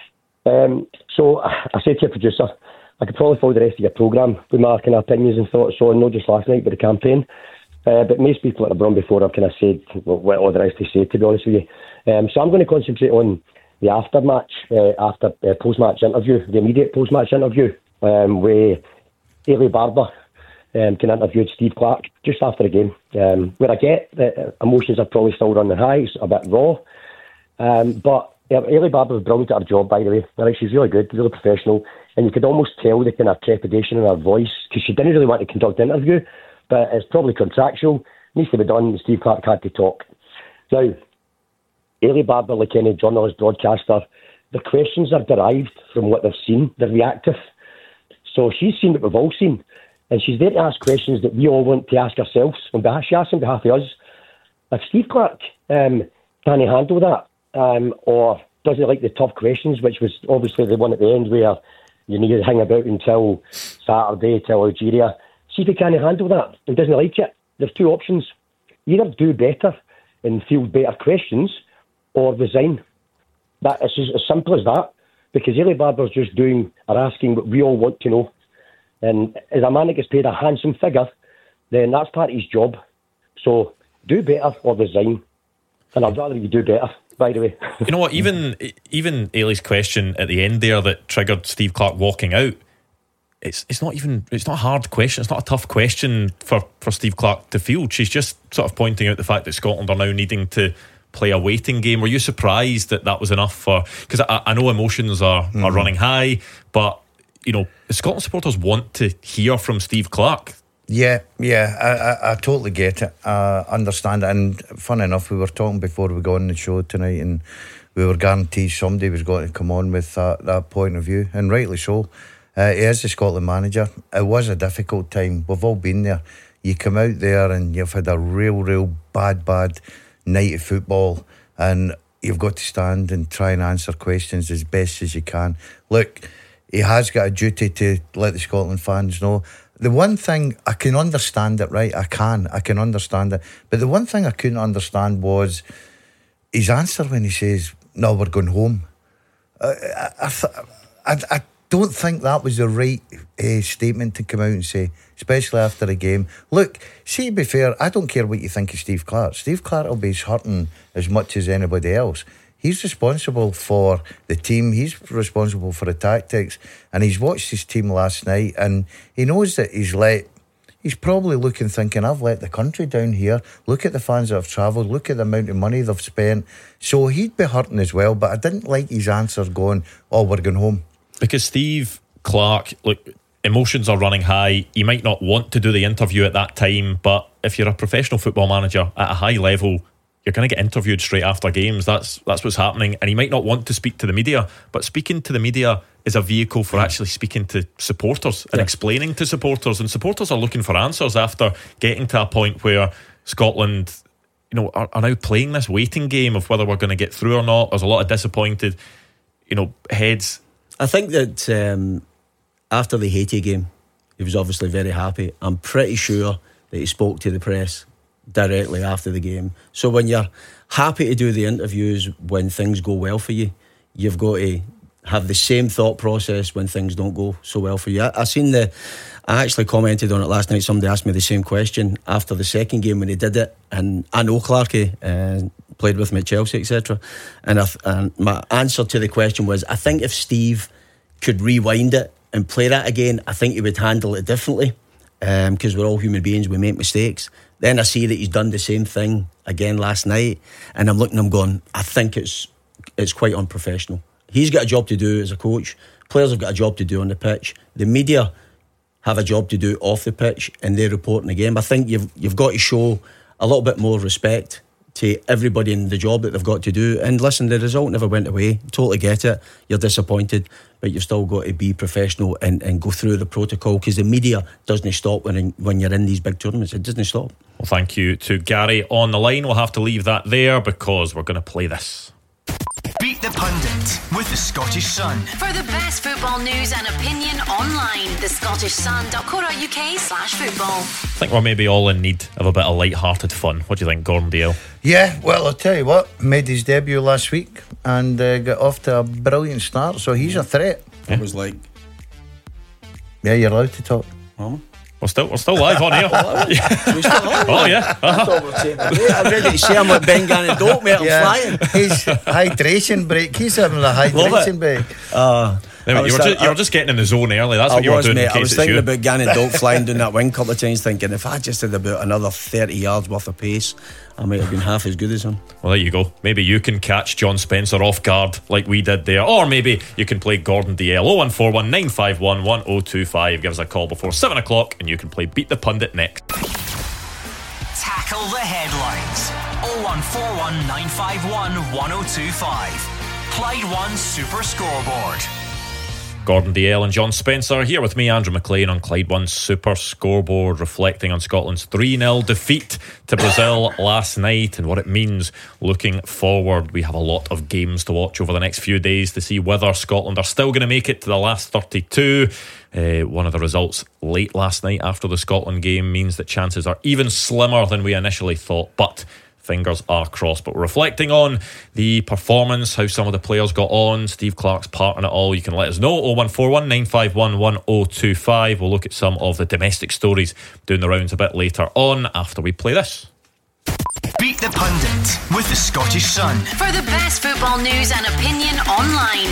So I said to your producer, I could probably follow the rest of your programme with my kind of opinions and thoughts on, not just last night, but the campaign. But most people that have run before have kind of said what all there is to say, to be honest with you. So I'm going to concentrate on the after-match, post-match interview, the immediate post-match interview, where Ailey Barber kind of interviewed Steve Clarke just after the game, where I get that emotions are probably still running high, it's a bit raw. But Ailey Barber was brilliant at her job, by the way. Right, she's really good, really professional. And you could almost tell the kind of trepidation in her voice, because she didn't really want to conduct the interview, but it's probably contractual, needs to be done. Steve Clarke had to talk. Now, Ailey Barber, like any journalist, broadcaster, the questions are derived from what they've seen. They're reactive. So she's seen what we've all seen, and she's there to ask questions that we all want to ask ourselves. She asks on behalf of us. If Steve Clarke can he handle that, or does he like the tough questions, which was obviously the one at the end where you need to hang about until Saturday, till Algeria. See if he can't handle that and doesn't like it. There's two options. Either do better and field better questions, or resign. That is as simple as that, because Ailey Barber's just doing or asking what we all want to know. And as a man that gets paid a handsome figure, then that's part of his job. So do better or resign. And I'd rather you do better, by the way. You know what, even Ailey's question at the end there that triggered Steve Clarke walking out, it's not a hard question, it's not a tough question for Steve Clarke to field. She's just sort of pointing out the fact that Scotland are now needing to play a waiting game. Were you surprised that was enough for, because I know emotions are running high, but you know, Scotland supporters want to hear from Steve Clarke. Yeah, I totally get it. I understand it. And funny enough, we were talking before we got on the show tonight, and we were guaranteed somebody was going to come on with that point of view, and rightly so. He is the Scotland manager. It was a difficult time. We've all been there. You come out there and you've had a real bad night of football, and you've got to stand and try and answer questions as best as you can. Look, he has got a duty to let the Scotland fans know. The one thing, I can understand it, right? I can understand it. But the one thing I couldn't understand was his answer when he says, no, we're going home. I don't think that was the right statement to come out and say, especially after a game. Look, see, to be fair, I don't care what you think of Steve Clarke. Steve Clarke will be hurting as much as anybody else. He's responsible for the team. He's responsible for the tactics. And he's watched his team last night, and he knows that he's probably looking, thinking, I've let the country down here. Look at the fans that have travelled. Look at the amount of money they've spent. So he'd be hurting as well. But I didn't like his answer going, oh, we're going home. Because Steve Clarke, look, emotions are running high. You might not want to do the interview at that time, but if you're a professional football manager at a high level, you're going to get interviewed straight after games. That's what's happening. And he might not want to speak to the media, but speaking to the media is a vehicle for actually speaking to supporters and explaining to supporters. And supporters are looking for answers after getting to a point where Scotland, you know, are now playing this waiting game of whether we're going to get through or not. There's a lot of disappointed, you know, heads. I think that after the Haiti game, he was obviously very happy. I'm pretty sure that he spoke to the press directly after the game. So when you're happy to do the interviews when things go well for you, you've got to have the same thought process when things don't go so well for you. I actually commented on it last night. Somebody asked me the same question after the second game when he did it, and I know Clarkey played with me at Chelsea, etc. And my answer to the question was, I think if Steve could rewind it and play that again, I think he would handle it differently, because we're all human beings, we make mistakes. Then I see that he's done the same thing again last night, and I'm looking at him going, I think it's quite unprofessional. He's got a job to do as a coach. Players have got a job to do on the pitch. The media have a job to do off the pitch, and they're reporting the game. I think you've got to show a little bit more respect to everybody in the job that they've got to do. And listen, the result never went away. Totally get it. You're disappointed, but you've still got to be professional and go through the protocol, because the media doesn't stop when you're in these big tournaments. It doesn't stop. Well, thank you to Gary on the line. We'll have to leave that there because we're going to play this. Beat the Pundit with the Scottish Sun. For the best football news and opinion online, thescottishsun.co.uk/football. I think we're maybe all in need of a bit of light-hearted fun. What do you think, Gordon Dale? Yeah, well, I'll tell you what, made his debut last week and got off to a brilliant start, so he's a threat. It was like... Yeah, you're allowed to talk. We're still live on here. Oh yeah. I'm ready to say I'm like Ben Gannon Dope, mate. I'm flying. His hydration break. He's having a hydration break. You were just getting in the zone early. That's what you were doing. Mate, I was thinking about Gannon Dope flying down that wing a couple of times, thinking if I just had about another 30 yards worth of pace, I might have been half as good as him. Well, there you go. Maybe you can catch John Spencer off guard like we did there, or maybe you can play Gordon DL. 0141 951 1025. Give us a call before 7 o'clock and you can play Beat the Pundit next. Tackle the headlines. 0141 951 1025. Clyde One Super Scoreboard. Gordon DL and John Spencer here with me, Andrew McLean, on Clyde One Super Scoreboard, reflecting on Scotland's 3-0 defeat to Brazil last night and what it means looking forward. We have a lot of games to watch over the next few days to see whether Scotland are still going to make it to the last 32. One of the results late last night after the Scotland game means that chances are even slimmer than we initially thought, but fingers are crossed. But we're reflecting on the performance, how some of the players got on, Steve Clarke's part in it all. You can let us know. 0141 951 1025. We'll look at some of the domestic stories doing the rounds a bit later on after we play this. Beat the Pundit with the Scottish Sun. For the best football news and opinion online,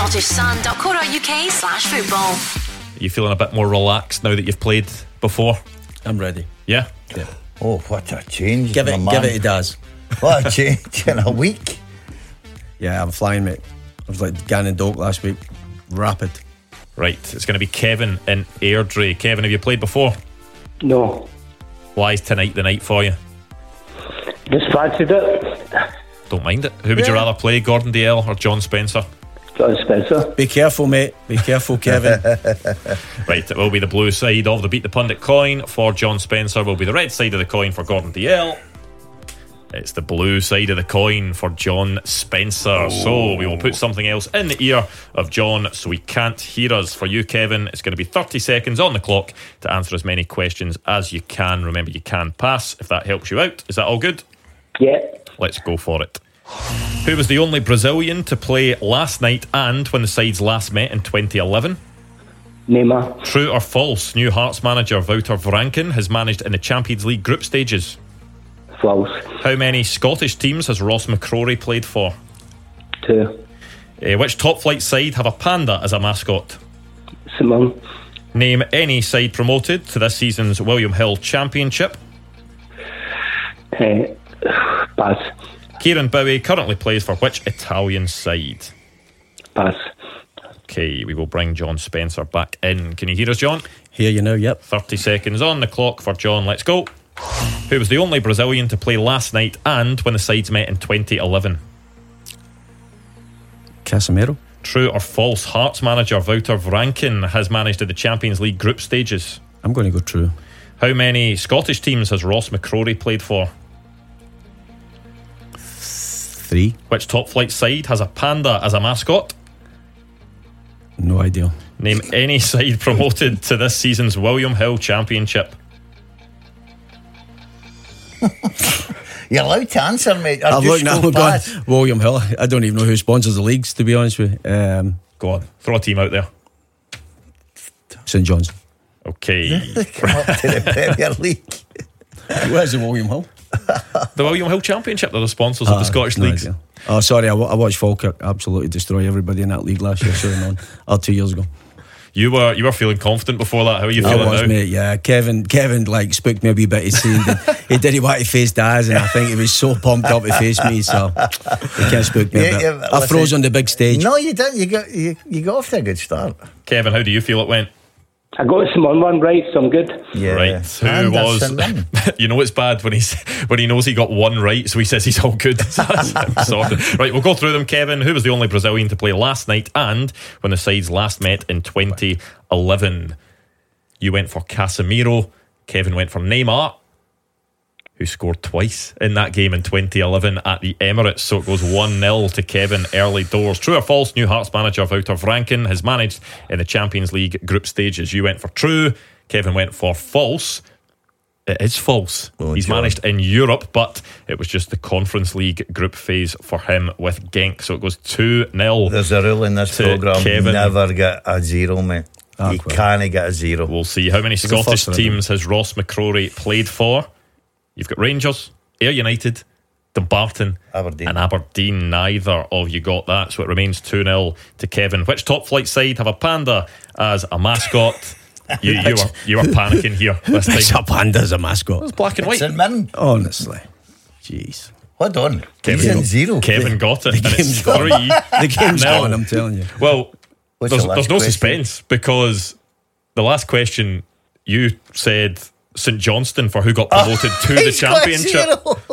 thescottishsun.co.uk/football. Are you feeling a bit more relaxed now that you've played before? I'm ready. Yeah? Oh, what a change. Give it a does. What a change in a week. Yeah, I'm flying, mate. I was like Gannon Doak last week. Rapid. Right, it's going to be Kevin in Airdrie. Kevin, have you played before? No. Why is tonight the night for you? Just fancied it. Don't mind it. Who would you rather play, Gordon DL or John Spencer? John Spencer. Be careful, mate. Be careful, Kevin. Right, it will be the blue side of the Beat the Pundit coin for John Spencer. Will be the red side of the coin for Gordon DL. It's the blue side of the coin for John Spencer. So we will put something else in the ear of John so he can't hear us. For you, Kevin, it's going to be 30 seconds on the clock to answer as many questions as you can. Remember, you can pass if that helps you out. Is that all good? Yeah. Let's go for it. Who was the only Brazilian to play last night and when the sides last met in 2011? Neymar. True or false? New Hearts manager Wouter Vranken has managed in the Champions League group stages. False. How many Scottish teams has Ross McCrory played for? 2. Which top flight side have a panda as a mascot? Simon. Name any side promoted to this season's William Hill Championship. Pass. Kieran Bowie currently plays for which Italian side? Pass. Okay, we will bring John Spencer back in. Can you hear us, John? Hear you now, yep. 30 seconds on the clock for John. Let's go. Who was the only Brazilian to play last night and when the sides met in 2011? Casemiro. True or false? Hearts manager Wouter Vranken has managed at the Champions League group stages. I'm going to go true. How many Scottish teams has Ross McCrory played for? 3. Which top flight side has a panda as a mascot? No idea. Name any side promoted to this season's William Hill Championship. You're allowed to answer, mate. I'm looking at going, William Hill. I don't even know who sponsors the leagues, to be honest with you. Go on, throw a team out there. St John's. Okay. Come up to the Premier League. Where's the William Hill? The William Hill Championship. They're the sponsors of the Scottish leagues. Idea. Oh, sorry, I watched Falkirk absolutely destroy everybody in that league last year. Or 2 years ago. You were feeling confident before that. How are you feeling now? Mate, yeah. Kevin like spooked me a wee bit. He didn't want to face Daz, and I think he was so pumped up to face me, so he can't spook me a bit. Yeah, I froze on the big stage. No, you didn't. You got off to a good start. Kevin, how do you feel it went? I got the Simon one right, so I'm good. Yeah. Right. Who was? You know it's bad when he knows he got one right, so he says he's all good. Sorted. Right, we'll go through them. Kevin, who was the only Brazilian to play last night and when the sides last met in 2011? You went for Casemiro. Kevin went for Neymar, who scored twice in that game in 2011 at the Emirates. So it goes 1-0 to Kevin early doors. True or false, New Hearts manager Wouter Franken has managed in the Champions League group stages. You went for true. Kevin went for false. It is false. He's managed in Europe, but it was just the Conference League group phase for him with Genk. So it goes 2-0. There's a rule in this programme: Kevin. Never get a zero, mate. You can't get a zero. We'll see. How many Scottish teams has Ross McCrory played for? You've got Rangers, Ayr United, Dumbarton, and Aberdeen. Neither of you got that, so it remains 2-0 to Kevin. Which top flight side have a panda as a mascot? You were panicking here this time. It's a panda as a mascot. It's black and white. St Mirren. Honestly, jeez. Hold on, Kevin he's in zero. Kevin got it. The game's gone. The game's gone, I'm telling you. Well, there's no question? suspense, because the last question you said St Johnstone for who got promoted to the Championship.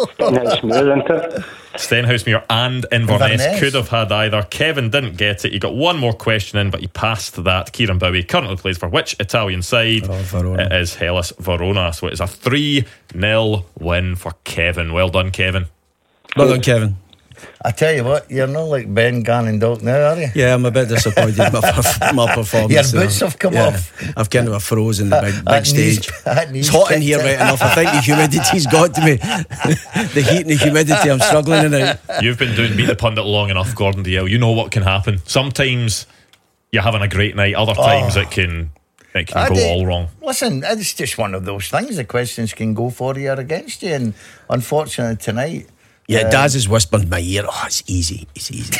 Stenhousemuir and Inverness could have had either. Kevin didn't get it. He got one more question in, but he passed that. Kieran Bowie currently plays for which Italian side? Verona. It is Hellas Verona. So it is a 3-0 win for Kevin. Well done, Kevin. Well done, Kevin. I tell you what, you're not like Ben Gannon-Dock now, are you? Yeah, I'm a bit disappointed with my performance. Your boots have come off. I've kind of frozen the big stage. It's hot in here right enough. I think the humidity's got to me. The heat and the humidity, I'm struggling in it. You've been doing Beat the Pundit long enough, Gordon Dalziel. You know what can happen. Sometimes you're having a great night, other times it can go all wrong. Listen, it's just one of those things. The questions can go for you or against you, and unfortunately tonight. Yeah, Daz has whispered in my ear, it's easy. It's easy.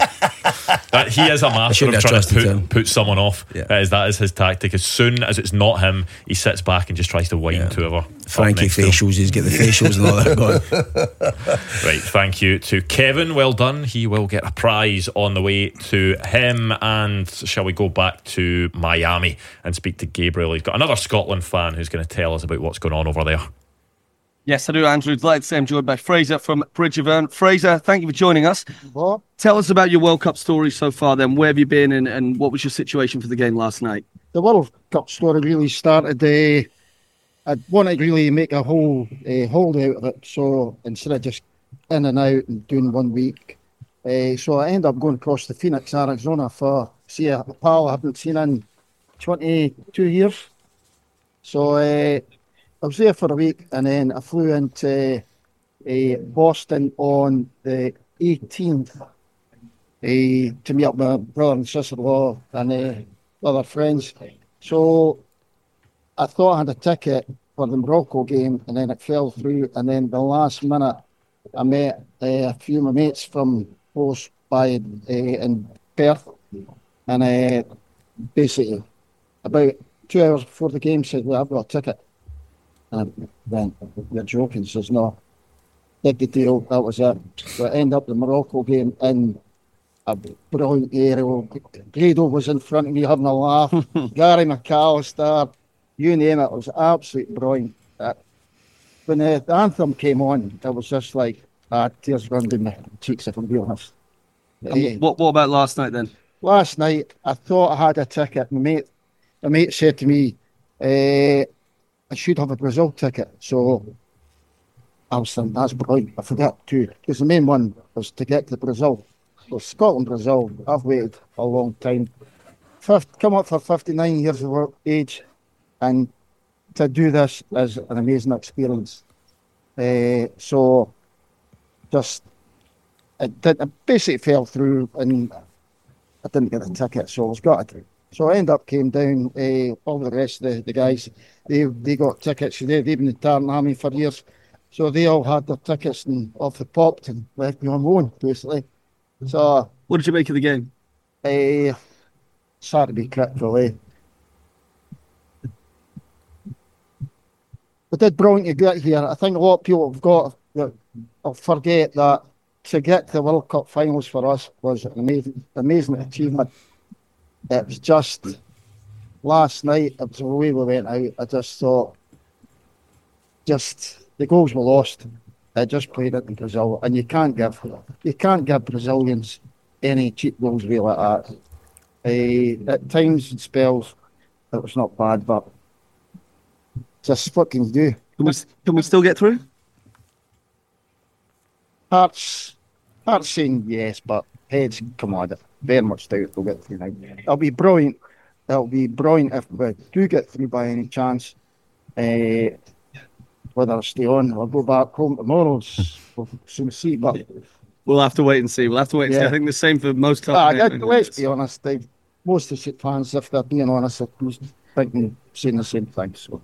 He is a master of trying to put someone off. Yeah. That is his tactic. As soon as it's not him, he sits back and just tries to wind whoever. Frankie facials, he's got the facials and all that going. Right, thank you to Kevin. Well done. He will get a prize on the way to him. And shall we go back to Miami and speak to Gabriel? He's got another Scotland fan who's going to tell us about what's going on over there. Yes, I do, Andrew. Delighted to say I'm joined by Fraser from Bridge of Erne. Fraser, thank you for joining us. What? Tell us about your World Cup story so far then. Where have you been and what was your situation for the game last night? The World Cup story really started, I wanted to really make a whole hold out of it. So instead of just in and out and doing 1 week, so I ended up going across to Phoenix, Arizona for see a pal I haven't seen in 22 years. So I was there for a week, and then I flew into Boston on the 18th to meet up with my brother and sister-in-law and other friends. So I thought I had a ticket for the Morocco game, and then it fell through. And then the last minute, I met a few of my mates from close by in Perth, and basically about 2 hours before the game said, "Well, I've got a ticket." And I went, "You're joking." Says, "No." Big the deal, that was it. So I ended up the Morocco game in a brilliant area. Grado was in front of me having a laugh. Gary McAllister, you name it, was absolutely brilliant. When the anthem came on, it was just like, tears running down my cheeks, if I'm being honest. What about last night then? Last night, I thought I had a ticket. My mate said to me, I should have a Brazil ticket. So I was thinking, that's brilliant. I forgot to, because the main one was to get to Brazil. So Scotland, Brazil, I've waited a long time. Come up for 59 years of age, and to do this is an amazing experience. So just, it basically fell through, and I didn't get a ticket, so I was gutted. So I came down, all the rest of the guys, they got tickets. They've been in the Tartan Army for years. So they all had their tickets and off the popped and left me on my own, basically. So what did you make of the game? Sad to be critical, We did brilliant to get here. I think a lot of people will forget that to get to the World Cup finals for us was an amazing achievement. It was just last night, it was the way we went out. I just thought, the goals were lost. I just played it in Brazil, and you can't give Brazilians any cheap goals away like that. At times and spells, it was not bad, but just what can you do? Can we still get through? Hearts saying yes, but heads, come on, very much doubt we'll get through now. It'll be brilliant. It'll be brilliant if we do get through by any chance. Whether I stay on or go back home tomorrow, we'll soon see. But we'll have to wait and see. I think the same for most clubs. Let's be honest, most of the fans, if they're being honest, are saying the same thing. So.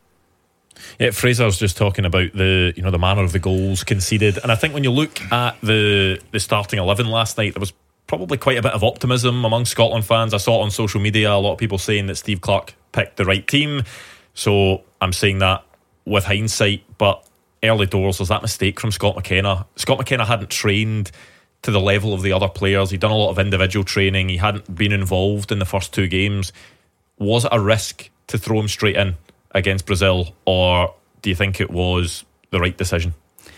Yeah, Fraser's just talking about the manner of the goals conceded, and I think when you look at the starting 11 last night, there was probably quite a bit of optimism among Scotland fans. I saw it on social media, a lot of people saying that Steve Clarke picked the right team. So I'm saying that with hindsight, but early doors, there's that mistake from Scott McKenna. Scott McKenna hadn't trained to the level of the other players. He'd done a lot of individual training. He hadn't been involved in the first two games. Was it a risk to throw him straight in against Brazil, or do you think it was the right decision?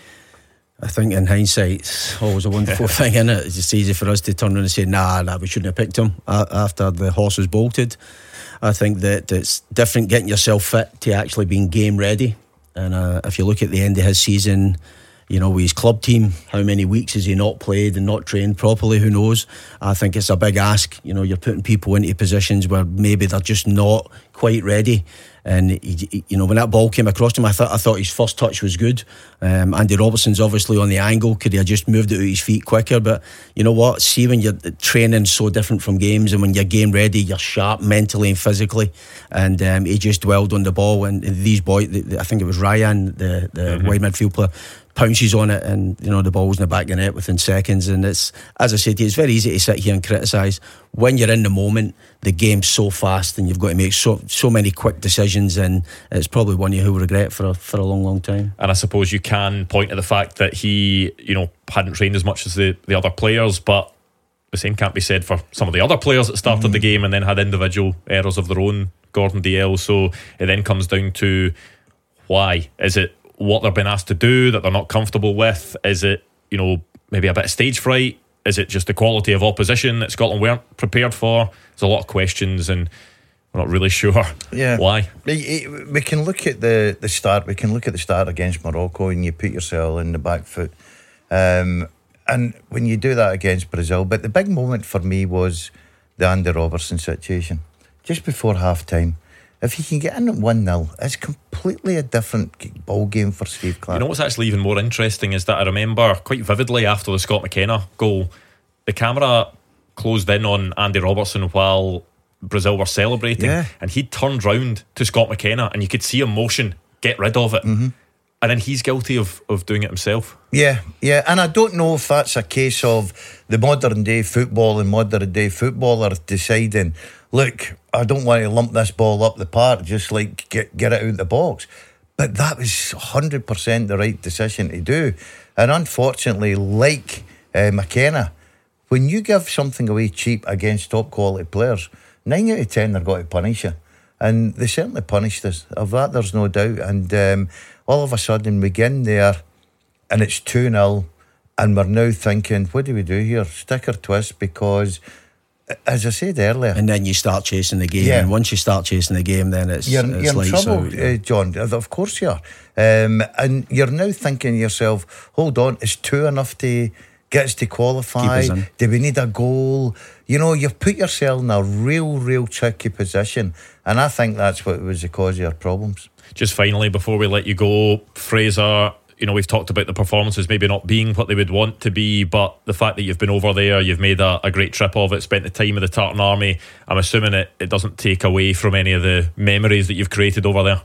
I think in hindsight, it's always a wonderful thing, isn't it? It's just easy for us to turn around and say, nah, we shouldn't have picked him after the horse was bolted. I think that it's different getting yourself fit to actually being game ready. And if you look at the end of his season, with his club team, how many weeks has he not played and not trained properly? Who knows? I think it's a big ask. You're putting people into positions where maybe they're just not quite ready. And when that ball came across him, I thought his first touch was good. Andy Robertson's obviously on the angle. Could he have just moved it at his feet quicker? But you know what? See, when your training's so different from games, and when you're game ready, you're sharp mentally and physically. And he just dwelled on the ball. And these boys, I think it was Ryan, the wide midfield player, pounces on it, and the ball's in the back of the net within seconds. And it's, as I said to you, it's very easy to sit here and criticise. When you're in the moment, the game's so fast, and you've got to make so many quick decisions, and it's probably one you will regret for a long time. And I suppose you can point to the fact that he hadn't trained as much as the other players, but the same can't be said for some of the other players that started the game and then had individual errors of their own. Gordon Dalziel. So it then comes down to, why? Is it what they're being asked to do that they're not comfortable with? Is it maybe a bit of stage fright? Is it just the quality of opposition that Scotland weren't prepared for? There's a lot of questions, and we're not really sure why. We can look at the start. We can look at the start against Morocco, and you put yourself in the back foot. And when you do that against Brazil, but the big moment for me was the Andy Robertson situation. Just before half-time, if you can get in at 1-0, it's completely a different ball game for Steve Clarke. What's actually even more interesting is that I remember quite vividly after the Scott McKenna goal, the camera closed in on Andy Robertson while Brazil were celebrating, and he turned round to Scott McKenna, and you could see him motion, get rid of it. And then he's guilty of doing it himself. Yeah, and I don't know if that's a case of the modern day football and modern day footballer deciding, look, I don't want to lump this ball up the park, just like get it out the box. But that was 100% the right decision to do. And unfortunately, like McKenna, when you give something away cheap against top quality players, 9 out of 10 they're going to punish you. And they certainly punished us. Of that there's no doubt. And all of a sudden we get in there and it's 2-0, and we're now thinking, what do we do here? Stick or twist? Because, as I said earlier, and then you start chasing the game, and once you start chasing the game, then you're in trouble, John. Of course you are. And you're now thinking to yourself, hold on, is 2 enough to get us to qualify? Do we need a goal? You've put yourself in a real tricky position, and I think that's what was the cause of your problems. Just finally, before we let you go, Fraser, we've talked about the performances maybe not being what they would want to be, but the fact that you've been over there, you've made a great trip of it, spent the time with the Tartan Army, I'm assuming it doesn't take away from any of the memories that you've created over there.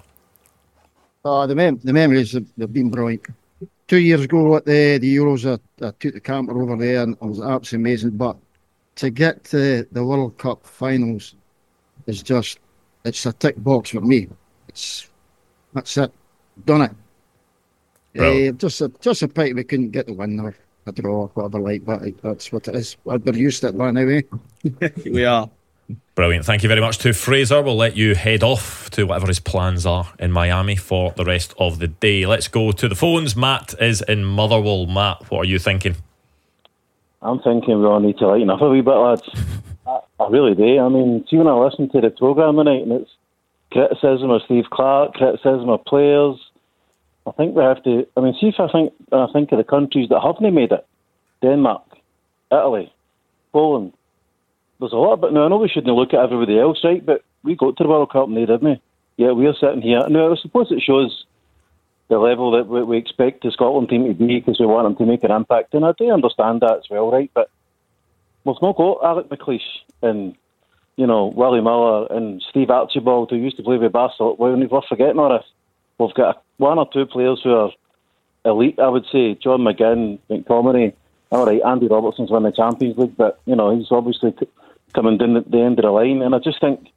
The memories have been brilliant. 2 years ago at the Euros, I took the camper over there, and it was absolutely amazing. But to get to the World Cup finals is it's a tick box for me. That's it. Done it. Just a pity we couldn't get the win or a draw or whatever, but that's what it is. We're used to it by now, eh? We are. Brilliant. Thank you very much to Fraser. We'll let you head off to whatever his plans are in Miami for the rest of the day. Let's go to the phones. Matt is in Motherwell. Matt, what are you thinking? I'm thinking we all need to lighten up a wee bit, lads. I really do. I mean, see, when I listen to the programme tonight and it's criticism of Steve Clarke, criticism of players, I think we have to... I mean, see if I think of the countries that haven't made it. Denmark, Italy, Poland. There's a lot, but now I know we shouldn't look at everybody else, right? But we got to the World Cup and they didn't we? Yeah, we're sitting here. Now, I suppose it shows the level that we expect the Scotland team to be because we want them to make an impact. And I do understand that as well, right? But we've not got Alec McLeish and, Willie Miller and Steve Archibald, who used to play with Barcelona. We're forgetting all this. We've got one or two players who are elite, I would say. John McGinn, McTominay. All right, Andy Robertson's won the Champions League, but, he's obviously coming down at the end of the line. And I just think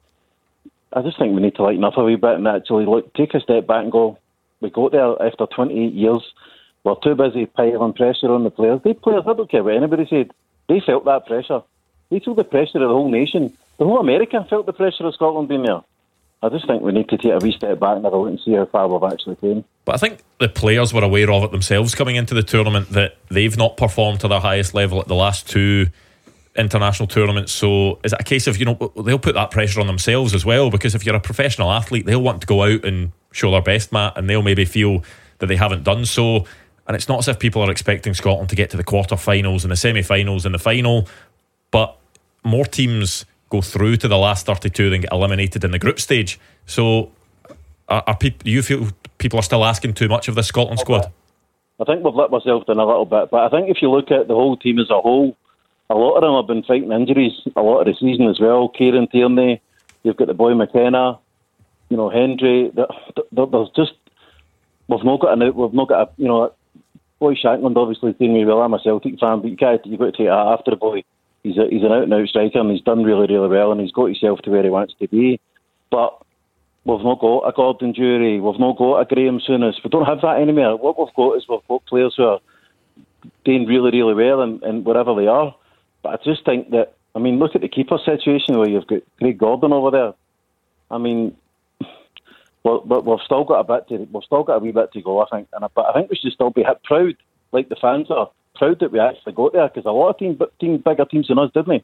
we need to lighten up a wee bit and actually take a step back and go, we got there after 28 years. We're too busy piling pressure on the players. The players, I don't care what anybody said, they felt that pressure. They felt the pressure of the whole nation. The whole America felt the pressure of Scotland being there. I just think we need to take a wee step back and have a look and see how far we've actually came. But I think the players were aware of it themselves coming into the tournament, that they've not performed to their highest level at the last two international tournaments. So is it a case of, they'll put that pressure on themselves as well? Because if you're a professional athlete, they'll want to go out and show their best, Matt, and they'll maybe feel that they haven't done so. And it's not as if people are expecting Scotland to get to the quarter-finals and the semi-finals and the final, but more teams go through to the last 32 than get eliminated in the group stage. So do you feel people are still asking too much of the Scotland squad? I think we've let ourselves down a little bit, but I think if you look at the whole team as a whole, a lot of them have been fighting injuries a lot of the season as well. Kieran Tierney, you've got the boy McKenna, Hendry. There's just we've not got a boy Shankland obviously doing me well. I'm a Celtic fan, but you've got to take that after the boy. He's an out and out striker and he's done really, really well and he's got himself to where he wants to be. But we've not got a Gordon Jury, we've not got a Graham Souness. We don't have that anymore. What we've got is we've got players who are doing really, really well and wherever they are. But I just think that, look at the keeper situation where you've got Craig Gordon over there. We've still got a wee bit to go, I think. But I think we should still be proud, like the fans are, proud that we actually got there, because a lot of bigger teams than us, didn't they?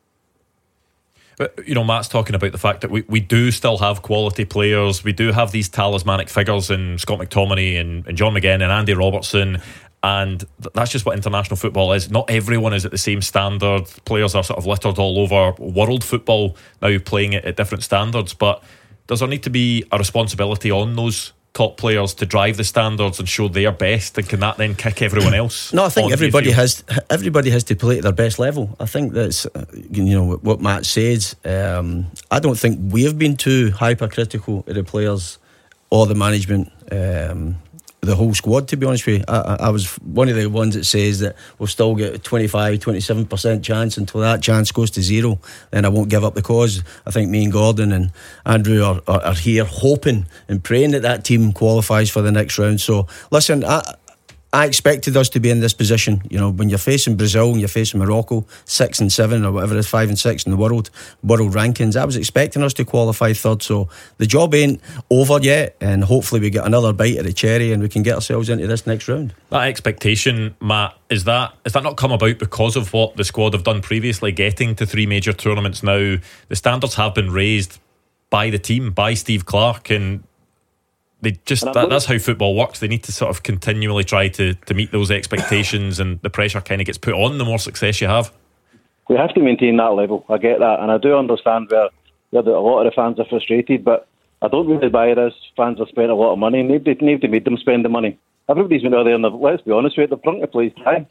But, Matt's talking about the fact that we do still have quality players. We do have these talismanic figures in Scott McTominay and John McGinn and Andy Robertson. And that's just what international football is. Not everyone is at the same standard. Players are sort of littered all over world football now, playing it at different standards. But does there need to be a responsibility on those top players to drive the standards and show their best, and can that then kick everyone else? No, I think everybody has to play at their best level. I think that's what Matt says. I don't think we have been too hypercritical of the players or the management, the whole squad, to be honest with you. I was one of the ones that says that we'll still get a 25-27% chance until that chance goes to zero. Then I won't give up the cause. I think me and Gordon and Andrew are here hoping and praying that team qualifies for the next round. So listen, I expected us to be in this position. When you're facing Brazil and you're facing Morocco, 6 and 7 or whatever it is, 5 and 6 in the world rankings, I was expecting us to qualify third. So the job ain't over yet, and hopefully we get another bite of the cherry and we can get ourselves into this next round. That expectation, Matt, is that not come about because of what the squad have done previously, getting to 3 major tournaments now? The standards have been raised by the team, by Steve Clarke, and that's how football works. They need to sort of continually try to meet those expectations, and the pressure kind of gets put on the more success you have. We have to maintain that level. I get that, and I do understand where a lot of the fans are frustrated, but I don't really buy this. Fans have spent a lot of money. Nobody made them spend the money. Everybody's been out there, and let's be honest with you, they've drunk the place time.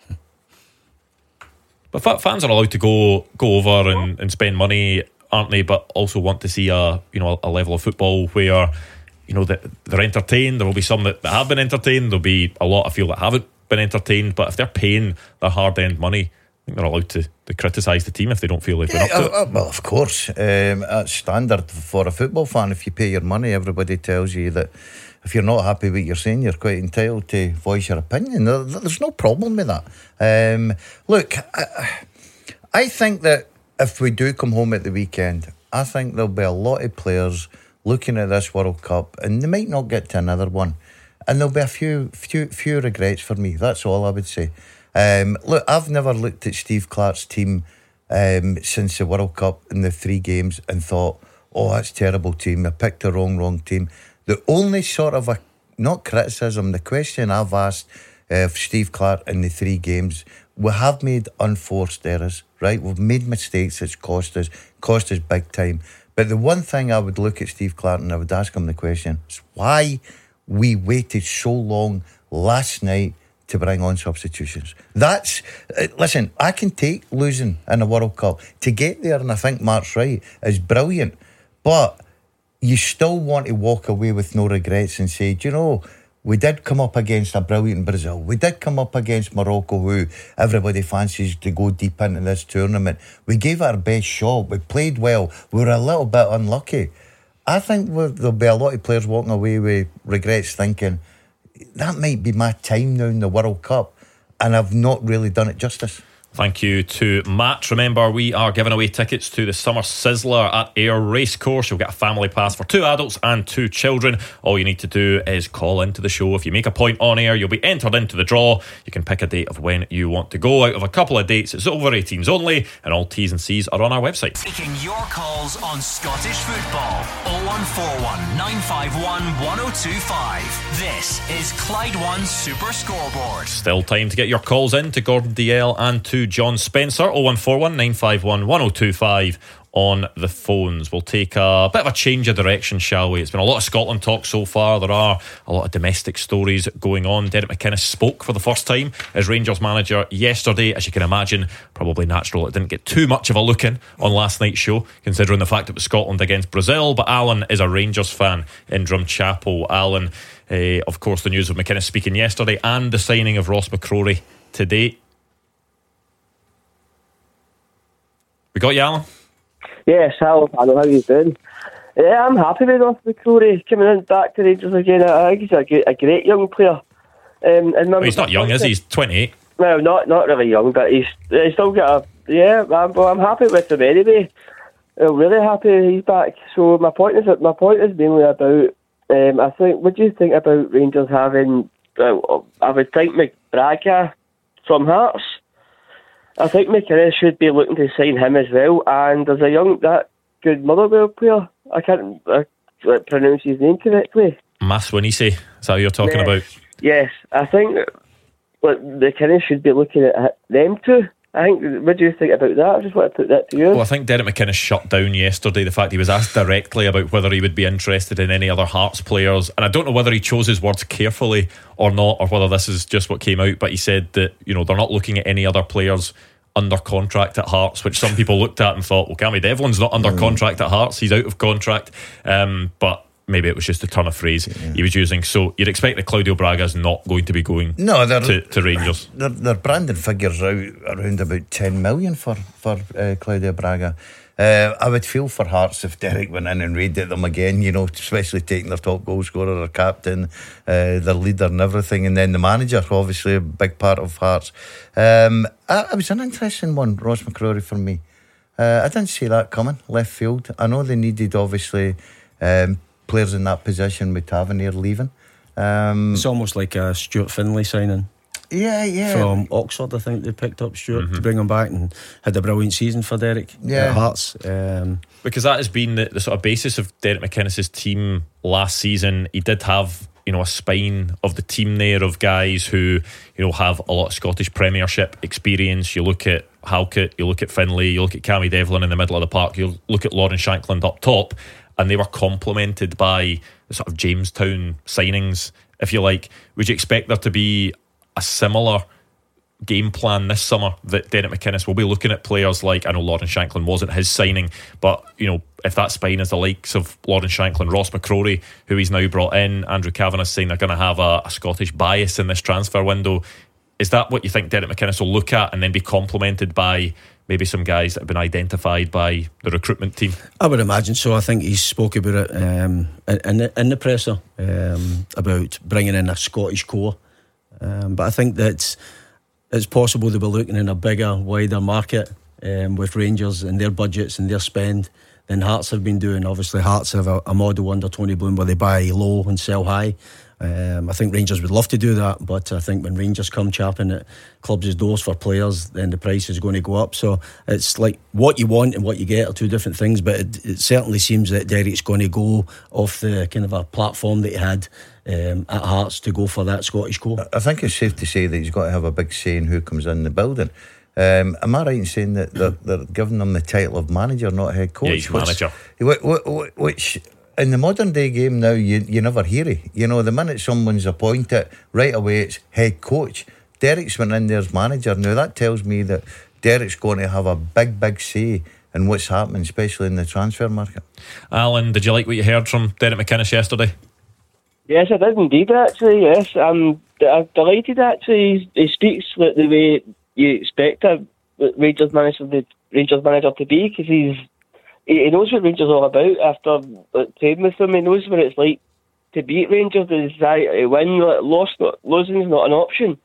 But fans are allowed to go over and spend money, aren't they? But also want to see a level of football where they're entertained. There will be some that have been entertained. There'll be a lot, I feel, that haven't been entertained. But if they're paying their hard-earned money, I think they're allowed to criticise the team if they don't feel they've been up to it. Well, of course. That's standard for a football fan. If you pay your money, everybody tells you that if you're not happy with what you're saying, you're quite entitled to voice your opinion. There's no problem with that. Look, I think that if we do come home at the weekend I think there'll be a lot of players looking at this World Cup, and they might not get to another one, and there'll be a few regrets for me. That's all I would say. Look, I've never looked at Steve Clarke's team since the World Cup in the 3 games and thought, oh, that's a terrible team, I picked the wrong team. The only sort of not criticism, the question I've asked of Steve Clarke in the 3 games, we have made unforced errors, right? We've made mistakes that's cost us big time. But the one thing I would look at Steve Clarke and I would ask him the question is why we waited so long last night to bring on substitutions. That's listen, I can take losing in a World Cup. To get there, and I think Mark's right, is brilliant. But you still want to walk away with no regrets and say, do you know, we did come up against a brilliant Brazil. We did come up against Morocco, who everybody fancies to go deep into this tournament. We gave our best shot. We played well. We were a little bit unlucky. I think there'll be a lot of players walking away with regrets, thinking that might be my time now in the World Cup, and I've not really done it justice. Thank you to Matt. Remember, we are giving away tickets to the Summer Sizzler at Ayr Racecourse. You'll get a family pass for 2 adults and 2 children. All you need to do is call into the show. If you make a point on air, you'll be entered into the draw. You can pick a date of when you want to go. Out of a couple of dates, it's over 18s only, and all T's and C's are on our website. Taking your calls on Scottish football. 0141 951 1025. This is Clyde One Super Scoreboard. Still time to get your calls in to Gordon DL and to John Spencer. 0141 951 1025 on the phones. We'll take a bit of a change of direction, shall we? It's been a lot of Scotland talk so far. There are a lot of domestic stories going on. Derek McInnes spoke for the first time as Rangers manager yesterday. As you can imagine, probably natural it didn't get too much of a look in on last night's show, considering the fact it was Scotland against Brazil. But Alan is a Rangers fan in Drumchapel. Alan, of course, the news of McInnes speaking yesterday and the signing of Ross McCrorie today. We got you, Alan? Yes, hello, I know how you doing. Yeah, I'm happy with Ross McCrorie coming in back to Rangers again. I think he's a great young player. Well, he's not young, is he? He's 28. Well, not really young, but he's still got I'm happy with him anyway. I'm really happy he's back. So my point is mainly about. I think. What do you think about Rangers having? I would think McBraga from Hearts. I think McInnes should be looking to sign him as well. And there's that good Motherwell player. I can't pronounce his name correctly. Maswinisi, is that who you're talking about? Yes, I think McInnes should be looking at them too. I think. What do you think about that? I just want to put that to you. Well, I think Derek McInnes shut down yesterday the fact he was asked directly about whether he would be interested in any other Hearts players, and I don't know whether he chose his words carefully or not, or whether this is just what came out. But he said that they're not looking at any other players under contract at Hearts, which some people looked at and thought, well, Cammy Devlin's not under contract at Hearts, he's out of contract. But maybe it was just a turn of phrase he was using. So you'd expect that Claudio Braga's not going to be going to Rangers. Their branding figures out around about 10 million for Claudio Braga. I would feel for Hearts if Derek went in and raided them again, especially taking their top goal scorer, their captain, their leader and everything, and then the manager, obviously a big part of Hearts. It was an interesting one, Ross McCrorie, for me. I didn't see that coming, left field. I know they needed, obviously, players in that position with Tavernier leaving. It's almost like a Stuart Finlay signing. Yeah. From Oxford, I think they picked up Stuart to bring him back and had a brilliant season for Derek at Hearts. Because that has been the sort of basis of Derek McInnes' team last season. He did have a spine of the team there of guys who have a lot of Scottish Premiership experience. You look at Halkett, you look at Finlay, you look at Cammy Devlin in the middle of the park, you look at Lawrence Shankland up top, and they were complemented by the sort of Jamestown signings, if you like. Would you expect there to be a similar game plan this summer that Derek McInnes will be looking at players like, I know Lawrence Shankland wasn't his signing, but if that spine is the likes of Lawrence Shankland, Ross McCrorie, who he's now brought in, Andrew Kavanagh saying they're going to have a Scottish bias in this transfer window. Is that what you think Derek McInnes will look at and then be complemented by maybe some guys that have been identified by the recruitment team? I would imagine so. I think he spoke about it in the presser about bringing in a Scottish core. But I think that it's possible they'll be looking in a bigger, wider market with Rangers and their budgets and their spend, than Hearts have been doing. Obviously Hearts have a model under Tony Bloom where they buy low and sell high. I think Rangers would love to do that, but I think when Rangers come chapping at clubs' doors for players, then the price is going to go up. So it's like what you want and what you get are two different things, but it certainly seems that Derek's going to go off the kind of a platform that he had at Hearts to go for that Scottish core. I think it's safe to say that he's got to have a big say in who comes in the building. Am I right in saying that they're giving him the title of manager, not head coach? Yeah, he's manager. Which in the modern day game now, you never hear it. You know, the minute someone's appointed, right away it's head coach. Derek's went in there as manager. Now that tells me that Derek's going to have a big say in what's happening, especially in the transfer market. Alan, did you like what you heard from Derek McInnes yesterday? Yes, I did indeed, actually, yes. I'm delighted, actually. He speaks like the way you expect a Rangers manager to be, because he knows what Rangers are all about. After playing with them, he knows what it's like to beat Rangers, to decide to win. Losing is not an option.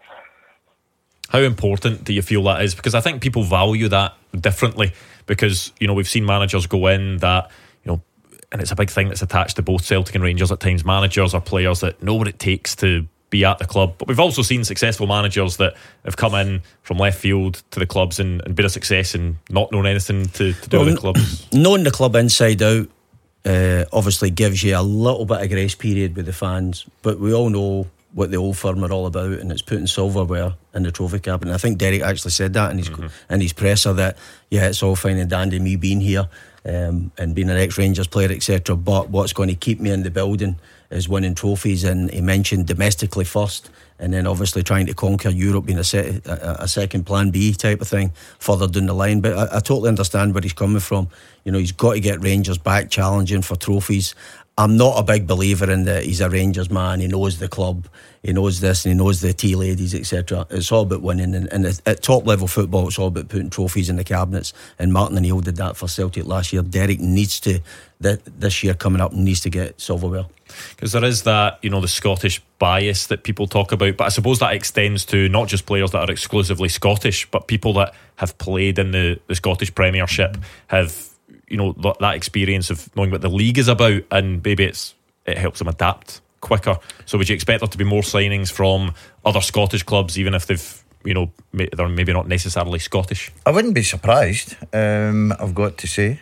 How important do you feel that is? Because I think people value that differently, because, you know, we've seen managers go in that, you know, and it's a big thing that's attached to both Celtic and Rangers at times. Managers are players that know what it takes to be at the club, but we've also seen successful managers that have come in from left field to the clubs and been a success and not known anything to do with the clubs. Knowing the club inside out obviously gives you a little bit of grace period with the fans, but we all know what the old firm are all about, and it's putting silverware in the trophy cabinet. I think Derek actually said that in his presser, that it's all fine and dandy me being here and being an ex-Rangers player, etc., but what's going to keep me in the building is winning trophies. And he mentioned domestically first, and then obviously trying to conquer Europe being a second plan B type of thing further down the line. But I totally understand where he's coming from. You know, he's got to get Rangers back challenging for trophies. I'm not a big believer in that he's a Rangers man, he knows the club, he knows this and he knows the tea ladies, etc. It's all about winning, and at top level football it's all about putting trophies in the cabinets, and Martin O'Neill did that for Celtic last year. Derek needs to, this year coming up, needs to get silverware. Because there is that, you know, the Scottish bias that people talk about, but I suppose that extends to not just players that are exclusively Scottish, but people that have played in the Scottish Premiership, have, you know, that experience of knowing what the league is about, and maybe it helps them adapt quicker. So would you expect there to be more signings from other Scottish clubs, even if they've, you know, they're maybe not necessarily Scottish? I wouldn't be surprised, I've got to say.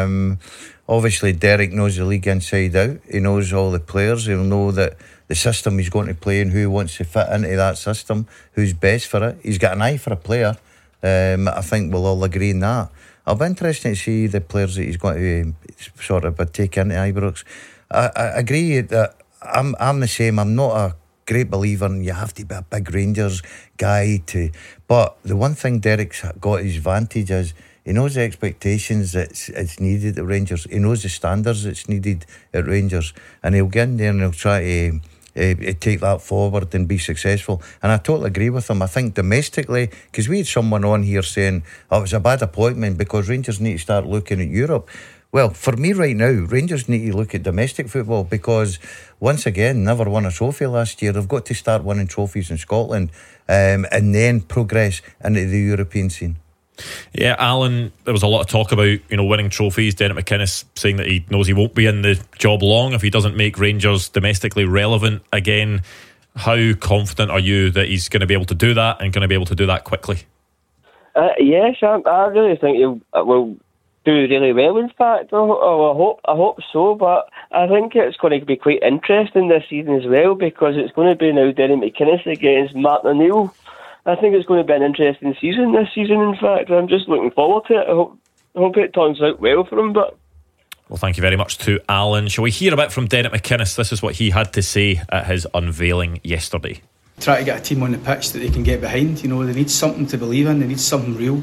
Obviously Derek knows the league inside out. He knows all the players. He'll know that the system he's going to play and who wants to fit into that system, who's best for it. He's got an eye for a player. I think we'll all agree on that. I'll be interested to see the players that he's going to sort of take into Ibrox. I agree that I'm the same. I'm not a great believer in you have to be a big Rangers guy but the one thing Derek's got his advantage is he knows the expectations that's needed at Rangers. He knows the standards that's needed at Rangers, and he'll get in there and he'll try to take that forward and be successful. And I totally agree with him. I think domestically, because we had someone on here saying it was a bad appointment because Rangers need to start looking at Europe. Well, for me right now, Rangers need to look at domestic football, because once again, never won a trophy last year. They've got to start winning trophies in Scotland and then progress into the European scene. Yeah, Alan, there was a lot of talk about, you know, winning trophies. Derek McInnes saying that he knows he won't be in the job long if he doesn't make Rangers domestically relevant again. How confident are you that he's going to be able to do that, and going to be able to do that quickly? Yes, I really think he will do really well. In fact, I hope so. But I think it's going to be quite interesting this season as well, because it's going to be now Derek McInnes against Martin O'Neill. I think it's going to be an interesting season this season. In fact, I'm just looking forward to it. I hope it turns out well for him. But well, thank you very much to Alan. Shall we hear a bit from Derek McInnes? This is what he had to say at his unveiling yesterday. Try to get a team on the pitch that they can get behind. You know, they need something to believe in. They need something real.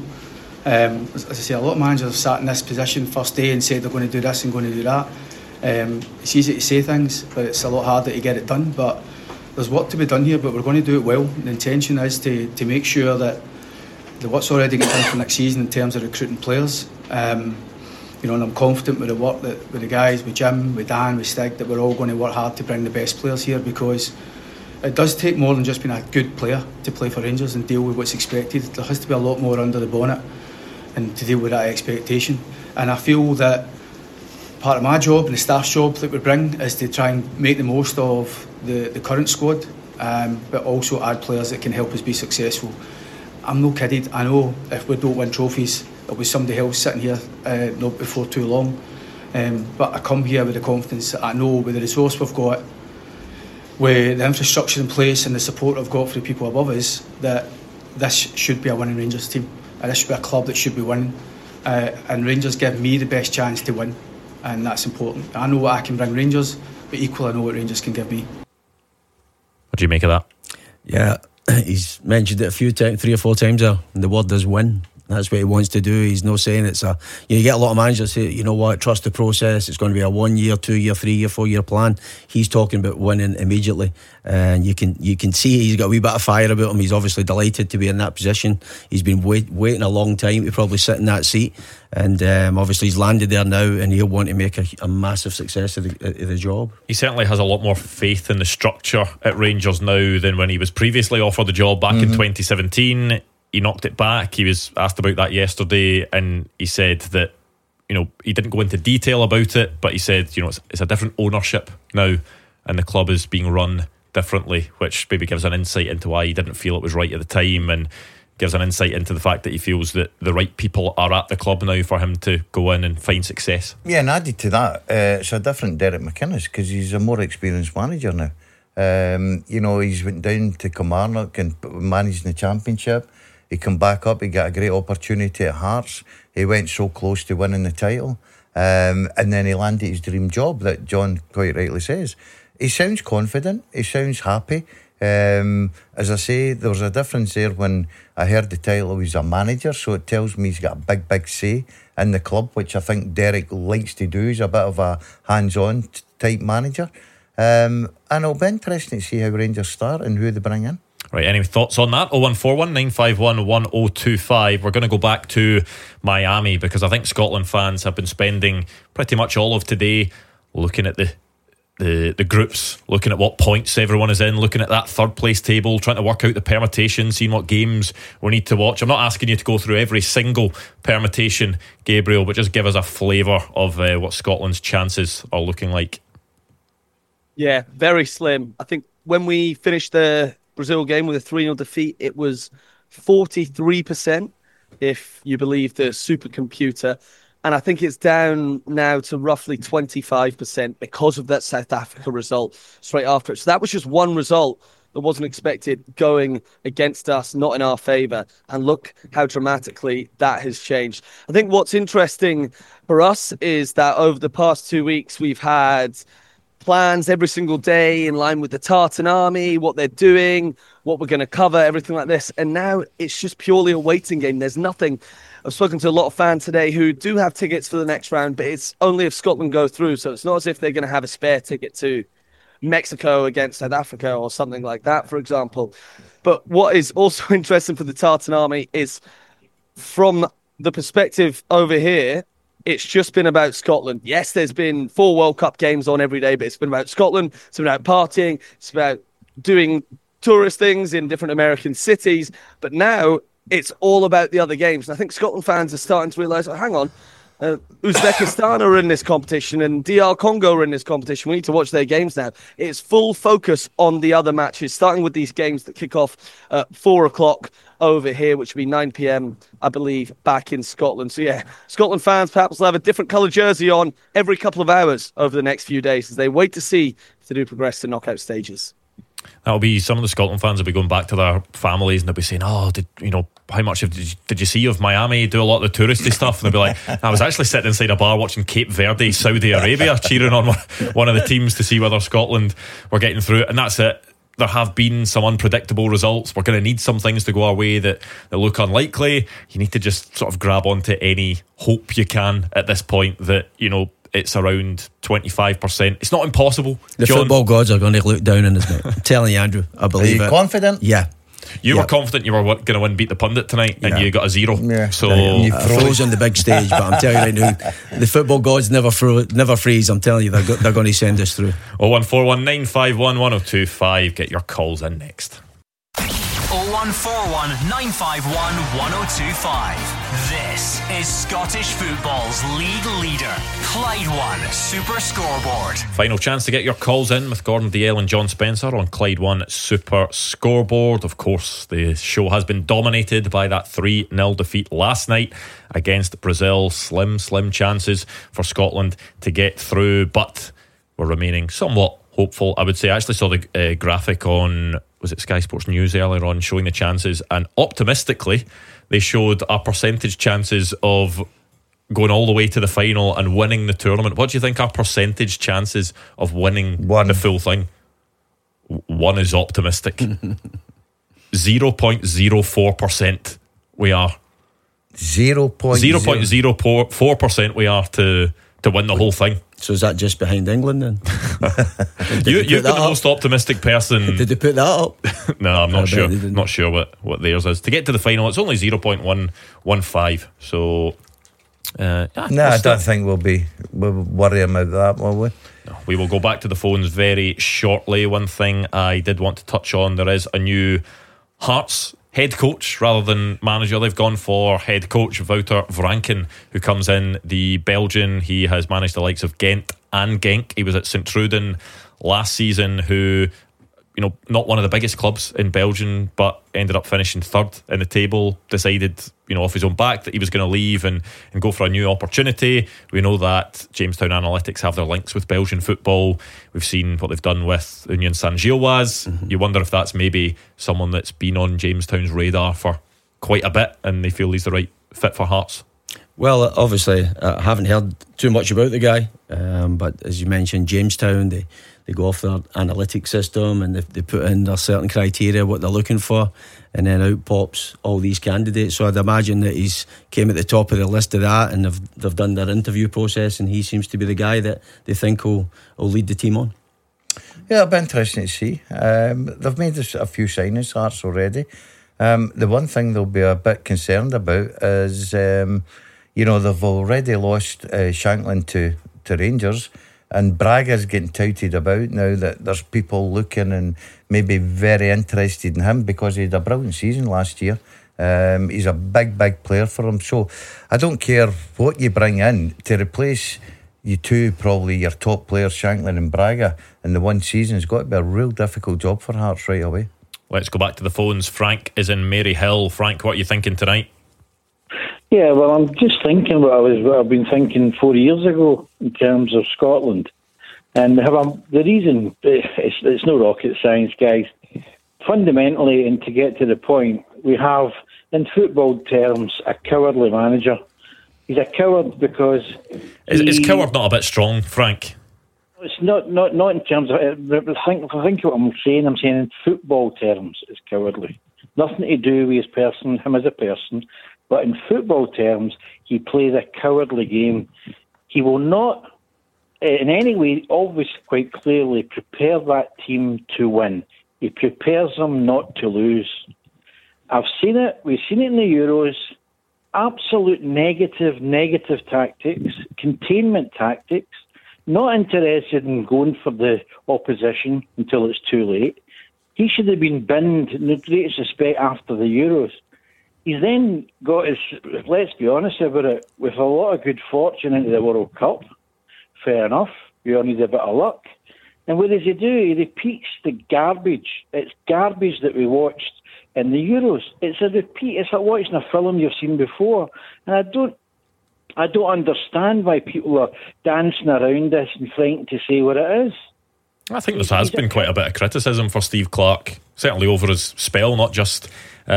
As I say, a lot of managers have sat in this position first day and said they're going to do this and going to do that. It's easy to say things, but it's a lot harder to get it done. But there's work to be done here, but we're going to do it well. The intention is to make sure that the work's already getting done for next season in terms of recruiting players. You know, and I'm confident with the work that with the guys, with Jim, with Dan, with Stig, that we're all going to work hard to bring the best players here, because it does take more than just being a good player to play for Rangers and deal with what's expected. There has to be a lot more under the bonnet and to deal with that expectation. And I feel that part of my job and the staff's job that we bring is to try and make the most of the current squad, but also add players that can help us be successful. I'm no kidded. I know if we don't win trophies, it'll be somebody else sitting here not before too long. But I come here with the confidence that I know with the resource we've got, with the infrastructure in place and the support I've got for the people above us, that this should be a winning Rangers team. And this should be a club that should be winning. And Rangers give me the best chance to win. And that's important. I know what I can bring Rangers, but equally I know what Rangers can give me. What do you make of that? Yeah, he's mentioned it a few times, 3 or 4 times there, and the word is win. That's what he wants to do. He's not saying it's a... You get a lot of managers say, you know what, trust the process, it's going to be a 1 year, 2 year, 3 year, 4 year plan. He's talking about winning immediately, and you can see he's got a wee bit of fire about him. He's obviously delighted to be in that position. He's been waiting a long time to probably sit in that seat, and obviously he's landed there now, and he'll want to make a massive success of the job. He certainly has a lot more faith in the structure at Rangers now than when he was previously offered the job back in 2017. He knocked it back. He was asked about that yesterday, and he said that, you know, he didn't go into detail about it, but he said, you know, it's a different ownership now, and the club is being run differently, which maybe gives an insight into why he didn't feel it was right at the time, and gives an insight into the fact that he feels that the right people are at the club now for him to go in and find success. Yeah, and added to that, it's a different Derek McInnes, because he's a more experienced manager now. You know, he's went down to Kilmarnock and managed the Championship. He come back up, he got a great opportunity at Hearts. He went so close to winning the title, and then he landed his dream job that John quite rightly says. He sounds confident, he sounds happy. As I say, there was a difference there when I heard the title he's a manager, so it tells me he's got a big say in the club, which I think Derek likes to do. He's a bit of a hands-on type manager, and it'll be interesting to see how Rangers start and who they bring in. Right, any thoughts on that? 0141 951 1025. We're going to go back to Miami, because I think Scotland fans have been spending pretty much all of today looking at the groups, looking at what points everyone is in, looking at that third place table, trying to work out the permutations, seeing what games we need to watch. I'm not asking you to go through every single permutation, Gabriel, but just give us a flavour of what Scotland's chances are looking like. Yeah, very slim. I think when we finished the Brazil game with a 3-0 defeat, it was 43%, if you believe the supercomputer. And I think it's down now to roughly 25% because of that South Africa result straight after it. So that was just one result that wasn't expected going against us, not in our favour. And look how dramatically that has changed. I think what's interesting for us is that over the past 2 weeks, we've had plans every single day in line with the Tartan Army, what they're doing, what we're going to cover, everything like this. And now it's just purely a waiting game. There's nothing. I've spoken to a lot of fans today who do have tickets for the next round, but it's only if Scotland go through. So it's not as if they're going to have a spare ticket to Mexico against South Africa or something like that, for example. But what is also interesting for the Tartan Army is, from the perspective over here, it's just been about Scotland. Yes, there's been 4 World Cup games on every day, but it's been about Scotland. It's been about partying. It's about doing tourist things in different American cities. But now it's all about the other games. And I think Scotland fans are starting to realise, oh, hang on, Uzbekistan are in this competition and DR Congo are in this competition. We need to watch their games now. It's full focus on the other matches, starting with these games that kick off at 4 o'clock over here, which will be 9 p.m, I believe, back in Scotland. So yeah, Scotland fans perhaps will have a different colour jersey on every couple of hours over the next few days as they wait to see if they do progress to knockout stages. That'll be, some of the Scotland fans will be going back to their families and they'll be saying, oh, how much did you see of Miami, do a lot of the touristy stuff? And they'll be like, I was actually sitting inside a bar watching Cape Verde, Saudi Arabia, cheering on one of the teams to see whether Scotland were getting through it. And that's it. There have been some unpredictable results. We're going to need some things to go our way that look unlikely. You need to just sort of grab onto any hope you can at this point that, it's around 25%. It's not impossible. The John, football gods are going to look down on us, mate. I'm telling you, Andrew, I believe it. Are you confident? Yeah. You were confident you were going to win Beat the Pundit tonight, and you got a 0. Yeah. So you froze on the big stage, but I'm telling you right now, the football gods never freeze. I'm telling you, they're going to send us through. 01419511025. Get your calls in next. 0141 951 1025. This is Scottish football's league leader, Clyde One Super Scoreboard. Final chance to get your calls in with Gordon Dalziel and John Spencer on Clyde One Super Scoreboard. Of course, the show has been dominated by that 3-0 defeat last night against Brazil. Slim chances for Scotland to get through, but we're remaining somewhat hopeful, I would say. I actually saw the graphic on, was it Sky Sports News earlier on, showing the chances, and optimistically they showed our percentage chances of going all the way to the final and winning the tournament. What do you think our percentage chances of winning the full thing? 1 is optimistic. 0.04% we are. 0.04% we are to win the whole thing. So is that just behind England then? You've been the most optimistic person. Did they put that up? No, I'm not sure. Not sure what theirs is. To get to the final, it's only 0.115. So, I don't think we'll worry about that, will we? No, we will go back to the phones very shortly. One thing I did want to touch on, there is a new Hearts head coach rather than manager. They've gone for head coach Wouter Vranken, who comes in, the Belgian. He has managed the likes of Ghent and Genk. He was at St. Truden last season, who, not one of the biggest clubs in Belgium, but ended up finishing third in the table. Decided, off his own back that he was going to leave and go for a new opportunity. We know that Jamestown Analytics have their links with Belgian football. We've seen what they've done with Union Saint-Gilloise. You wonder if that's maybe someone that's been on Jamestown's radar for quite a bit and they feel he's the right fit for Hearts. Well, obviously, I haven't heard too much about the guy, but as you mentioned, Jamestown, they go off their analytics system and they put in their certain criteria, what they're looking for, and then out pops all these candidates. So I'd imagine that he's came at the top of the list of that, and they've done their interview process, and he seems to be the guy that they think will lead the team on. Yeah, it'll be interesting to see. They've made a few signings, Hearts, already. The one thing they'll be a bit concerned about is, they've already lost Shanklin to Rangers, and Braga's getting touted about now that there's people looking and maybe very interested in him because he had a brilliant season last year. He's a big player for them. So I don't care what you bring in to replace you two, probably your top players, Shanklin and Braga, in the one season. It's got to be a real difficult job for Hearts right away. Let's go back to the phones. Frank is in Maryhill. Frank, what are you thinking tonight? Yeah, well, I'm just thinking what I've been thinking 4 years ago in terms of Scotland. And the reason, it's no rocket science, guys. Fundamentally, and to get to the point, we have, in football terms, a cowardly manager. He's a coward because... Is coward not a bit strong, Frank? It's not in terms of... Think of what I'm saying. I'm saying in football terms, it's cowardly. Nothing to do with him as a person. But in football terms, he plays a cowardly game. He will not, in any way, always quite clearly prepare that team to win. He prepares them not to lose. I've seen it. We've seen it in the Euros. Absolute negative tactics, containment tactics, not interested in going for the opposition until it's too late. He should have been binned in the greatest respect after the Euros. He's then got his, let's be honest about it, with a lot of good fortune into the World Cup. Fair enough. We all need a bit of luck. And what does he do? He repeats the garbage. It's garbage that we watched in the Euros. It's a repeat. It's like watching a film you've seen before. And I don't understand why people are dancing around this and trying to say what it is. I think there has been quite a bit of criticism for Steve Clarke, certainly over his spell, not just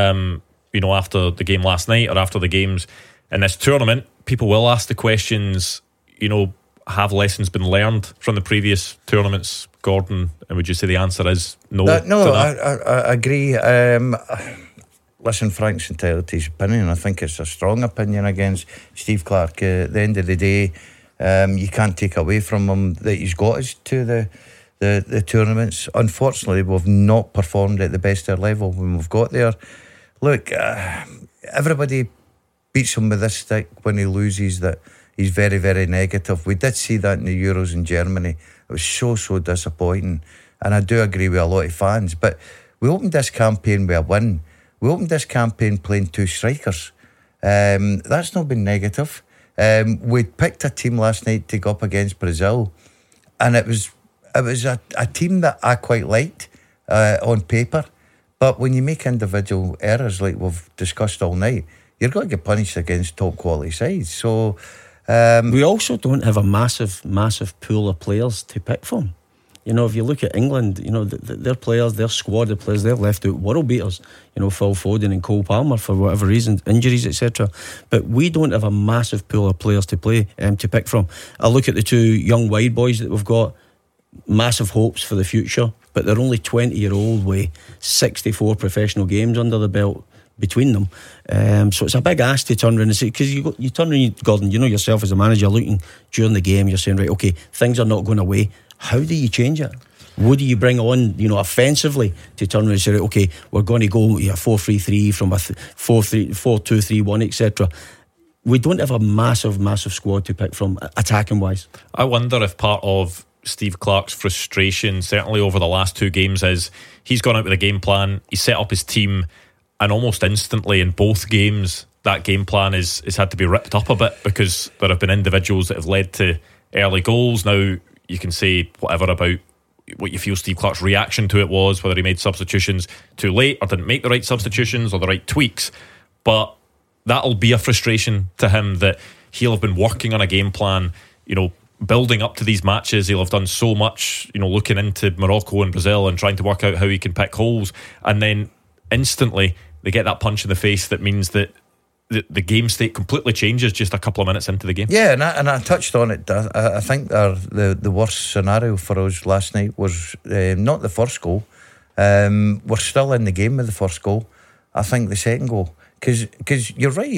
after the game last night or after the games in this tournament. People will ask the questions, have lessons been learned from the previous tournaments, Gordon? And would you say the answer is no? No, I agree. Listen, Frank's entitled to his opinion. I think it's a strong opinion against Steve Clarke. At the end of the day, you can't take away from him that he's got us to the tournaments. Unfortunately, we've not performed at the best of level when we've got there. Look, everybody beats him with this stick when he loses, that he's very, very negative. We did see that in the Euros in Germany. It was so disappointing. And I do agree with a lot of fans. But we opened this campaign with a win. We opened this campaign playing 2 strikers. That's not been negative. We picked a team last night to go up against Brazil, and it was a team that I quite liked on paper. But when you make individual errors like we've discussed all night, you're going to get punished against top quality sides. So we also don't have a massive pool of players to pick from. You know, if you look at England, you know, their players, their squad of players, they've left out world beaters, you know, Phil Foden and Cole Palmer for whatever reason, injuries, etc. But we don't have a massive pool of players to pick from. I look at the 2 young wide boys that we've got, massive hopes for the future, but they're only 20-year-old with 64 professional games under the belt between them. So it's a big ask to turn around and say, because you turn around, Gordon, you know yourself as a manager, looking during the game, you're saying, right, okay, things are not going away. How do you change it? What do you bring on, you know, offensively to turn around and say, right, okay, we're going to go 4-3-3 from a 4-2-3-1, etc. We don't have a massive squad to pick from, attacking wise. I wonder if part of Steve Clarke's frustration, certainly over the last 2 games, is he's gone out with a game plan, he set up his team, and almost instantly in both games that game plan is had to be ripped up a bit because there have been individuals that have led to early goals. Now you can say whatever about what you feel Steve Clarke's reaction to it was, whether he made substitutions too late or didn't make the right substitutions or the right tweaks, but that'll be a frustration to him that he'll have been working on a game plan, you know, building up to these matches. He'll have done so much, you know, looking into Morocco and Brazil and trying to work out how he can pick holes, and then instantly they get that punch in the face that means that the game state completely changes just a couple of minutes into the game. Yeah, and I touched on it. I think the worst scenario for us last night was not the first goal. We're still in the game with the first goal. I think the second goal, because you're right.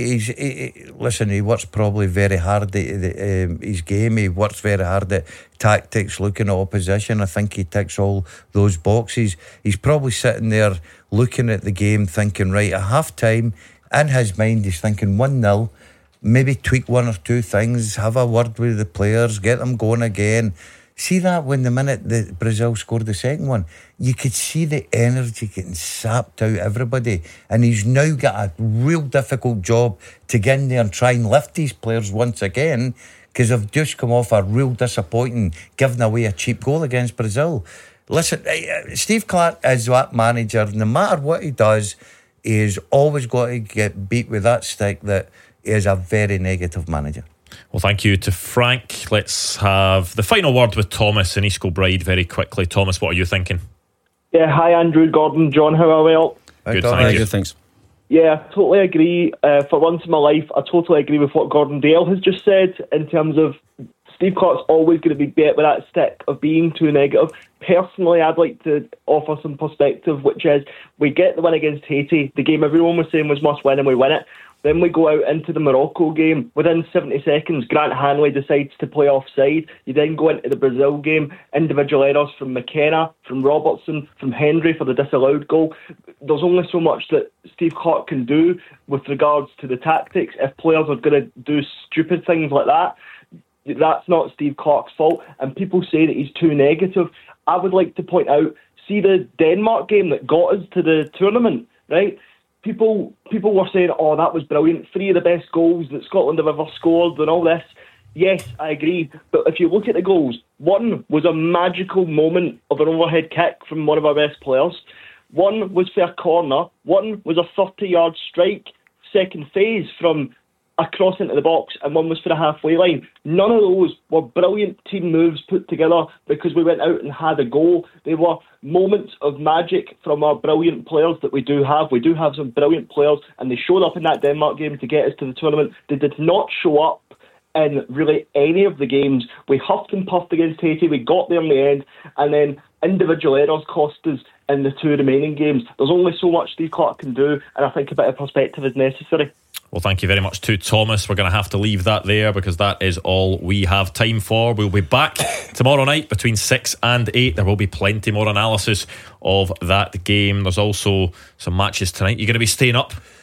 He works probably very hard at his game. He works very hard at tactics, looking at opposition. I think he ticks all those boxes. He's probably sitting there looking at the game, thinking, right, at half time, in his mind he's thinking 1-0, maybe tweak 1 or 2 things, have a word with the players, get them going again. See that when the minute that Brazil scored the second one, you could see the energy getting sapped out everybody, and he's now got a real difficult job to get in there and try and lift these players once again, because they've just come off a real disappointing giving away a cheap goal against Brazil. Listen, Steve Clarke is that manager. No matter what he does, he is always got to get beat with that stick that he is a very negative manager. Well, thank you to Frank. Let's have the final word with Thomas in East Kilbride very quickly. Thomas, what are you thinking? Yeah, hi Andrew, Gordon, John, how are we all? Good, thank you. Good, thanks. Yeah, I totally agree. For once in my life, I totally agree with what Gordon Dale has just said in terms of Steve Clarke's always going to be beat with that stick of being too negative. Personally, I'd like to offer some perspective, which is we get the win against Haiti, the game everyone was saying was must win, and we win it. Then we go out into the Morocco game. Within 70 seconds, Grant Hanley decides to play offside. You then go into the Brazil game. Individual errors from McKenna, from Robertson, from Henry for the disallowed goal. There's only so much that Steve Clarke can do with regards to the tactics. If players are going to do stupid things like that, that's not Steve Clarke's fault. And people say that he's too negative. I would like to point out, see the Denmark game that got us to the tournament, right? People were saying, oh, that was brilliant. 3 of the best goals that Scotland have ever scored and all this. Yes, I agree. But if you look at the goals, one was a magical moment of an overhead kick from one of our best players. One was for a corner. One was a 30-yard strike, second phase from a cross into the box, and one was for the halfway line. None of those were brilliant team moves put together because we went out and had a goal. They were moments of magic from our brilliant players that we do have. We do have some brilliant players, and they showed up in that Denmark game to get us to the tournament. They did not show up in really any of the games. We huffed and puffed against Haiti. We got there in the end, and then individual errors cost us in the 2 remaining games. There's only so much Steve Clarke can do, and I think a bit of perspective is necessary. Well, thank you very much to Thomas. We're going to have to leave that there because that is all we have time for. We'll be back tomorrow night between 6 and 8. There will be plenty more analysis of that game. There's also some matches tonight. You're going to be staying up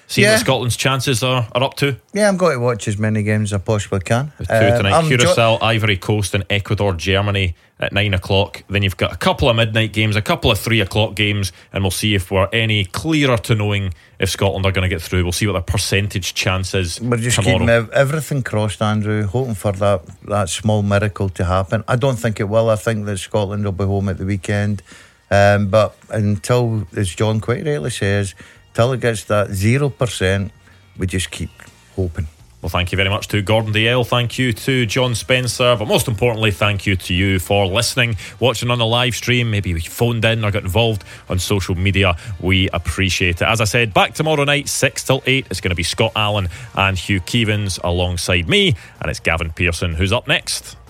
seeing what Scotland's chances are up to? Yeah, I'm going to watch as many games as I possibly can. The two tonight, Curacao, Ivory Coast and Ecuador, Germany at 9 o'clock. Then you've got a couple of midnight games, a couple of 3 o'clock games, and we'll see if we're any clearer to knowing if Scotland are going to get through. We'll see what their percentage chance is We're just tomorrow. keeping everything crossed, Andrew, hoping for that small miracle to happen. I don't think it will. I think that Scotland will be home at the weekend. But until, as John quite rightly says, till it gets that 0%, we just keep hoping. Well, thank you very much to Gordon Dalziel. Thank you to John Spencer. But most importantly, thank you to you for listening, watching on the live stream. Maybe you phoned in or got involved on social media. We appreciate it. As I said, back tomorrow night, 6 till 8. It's going to be Scott Allen and Hugh Keevins alongside me. And it's Gavin Pearson who's up next.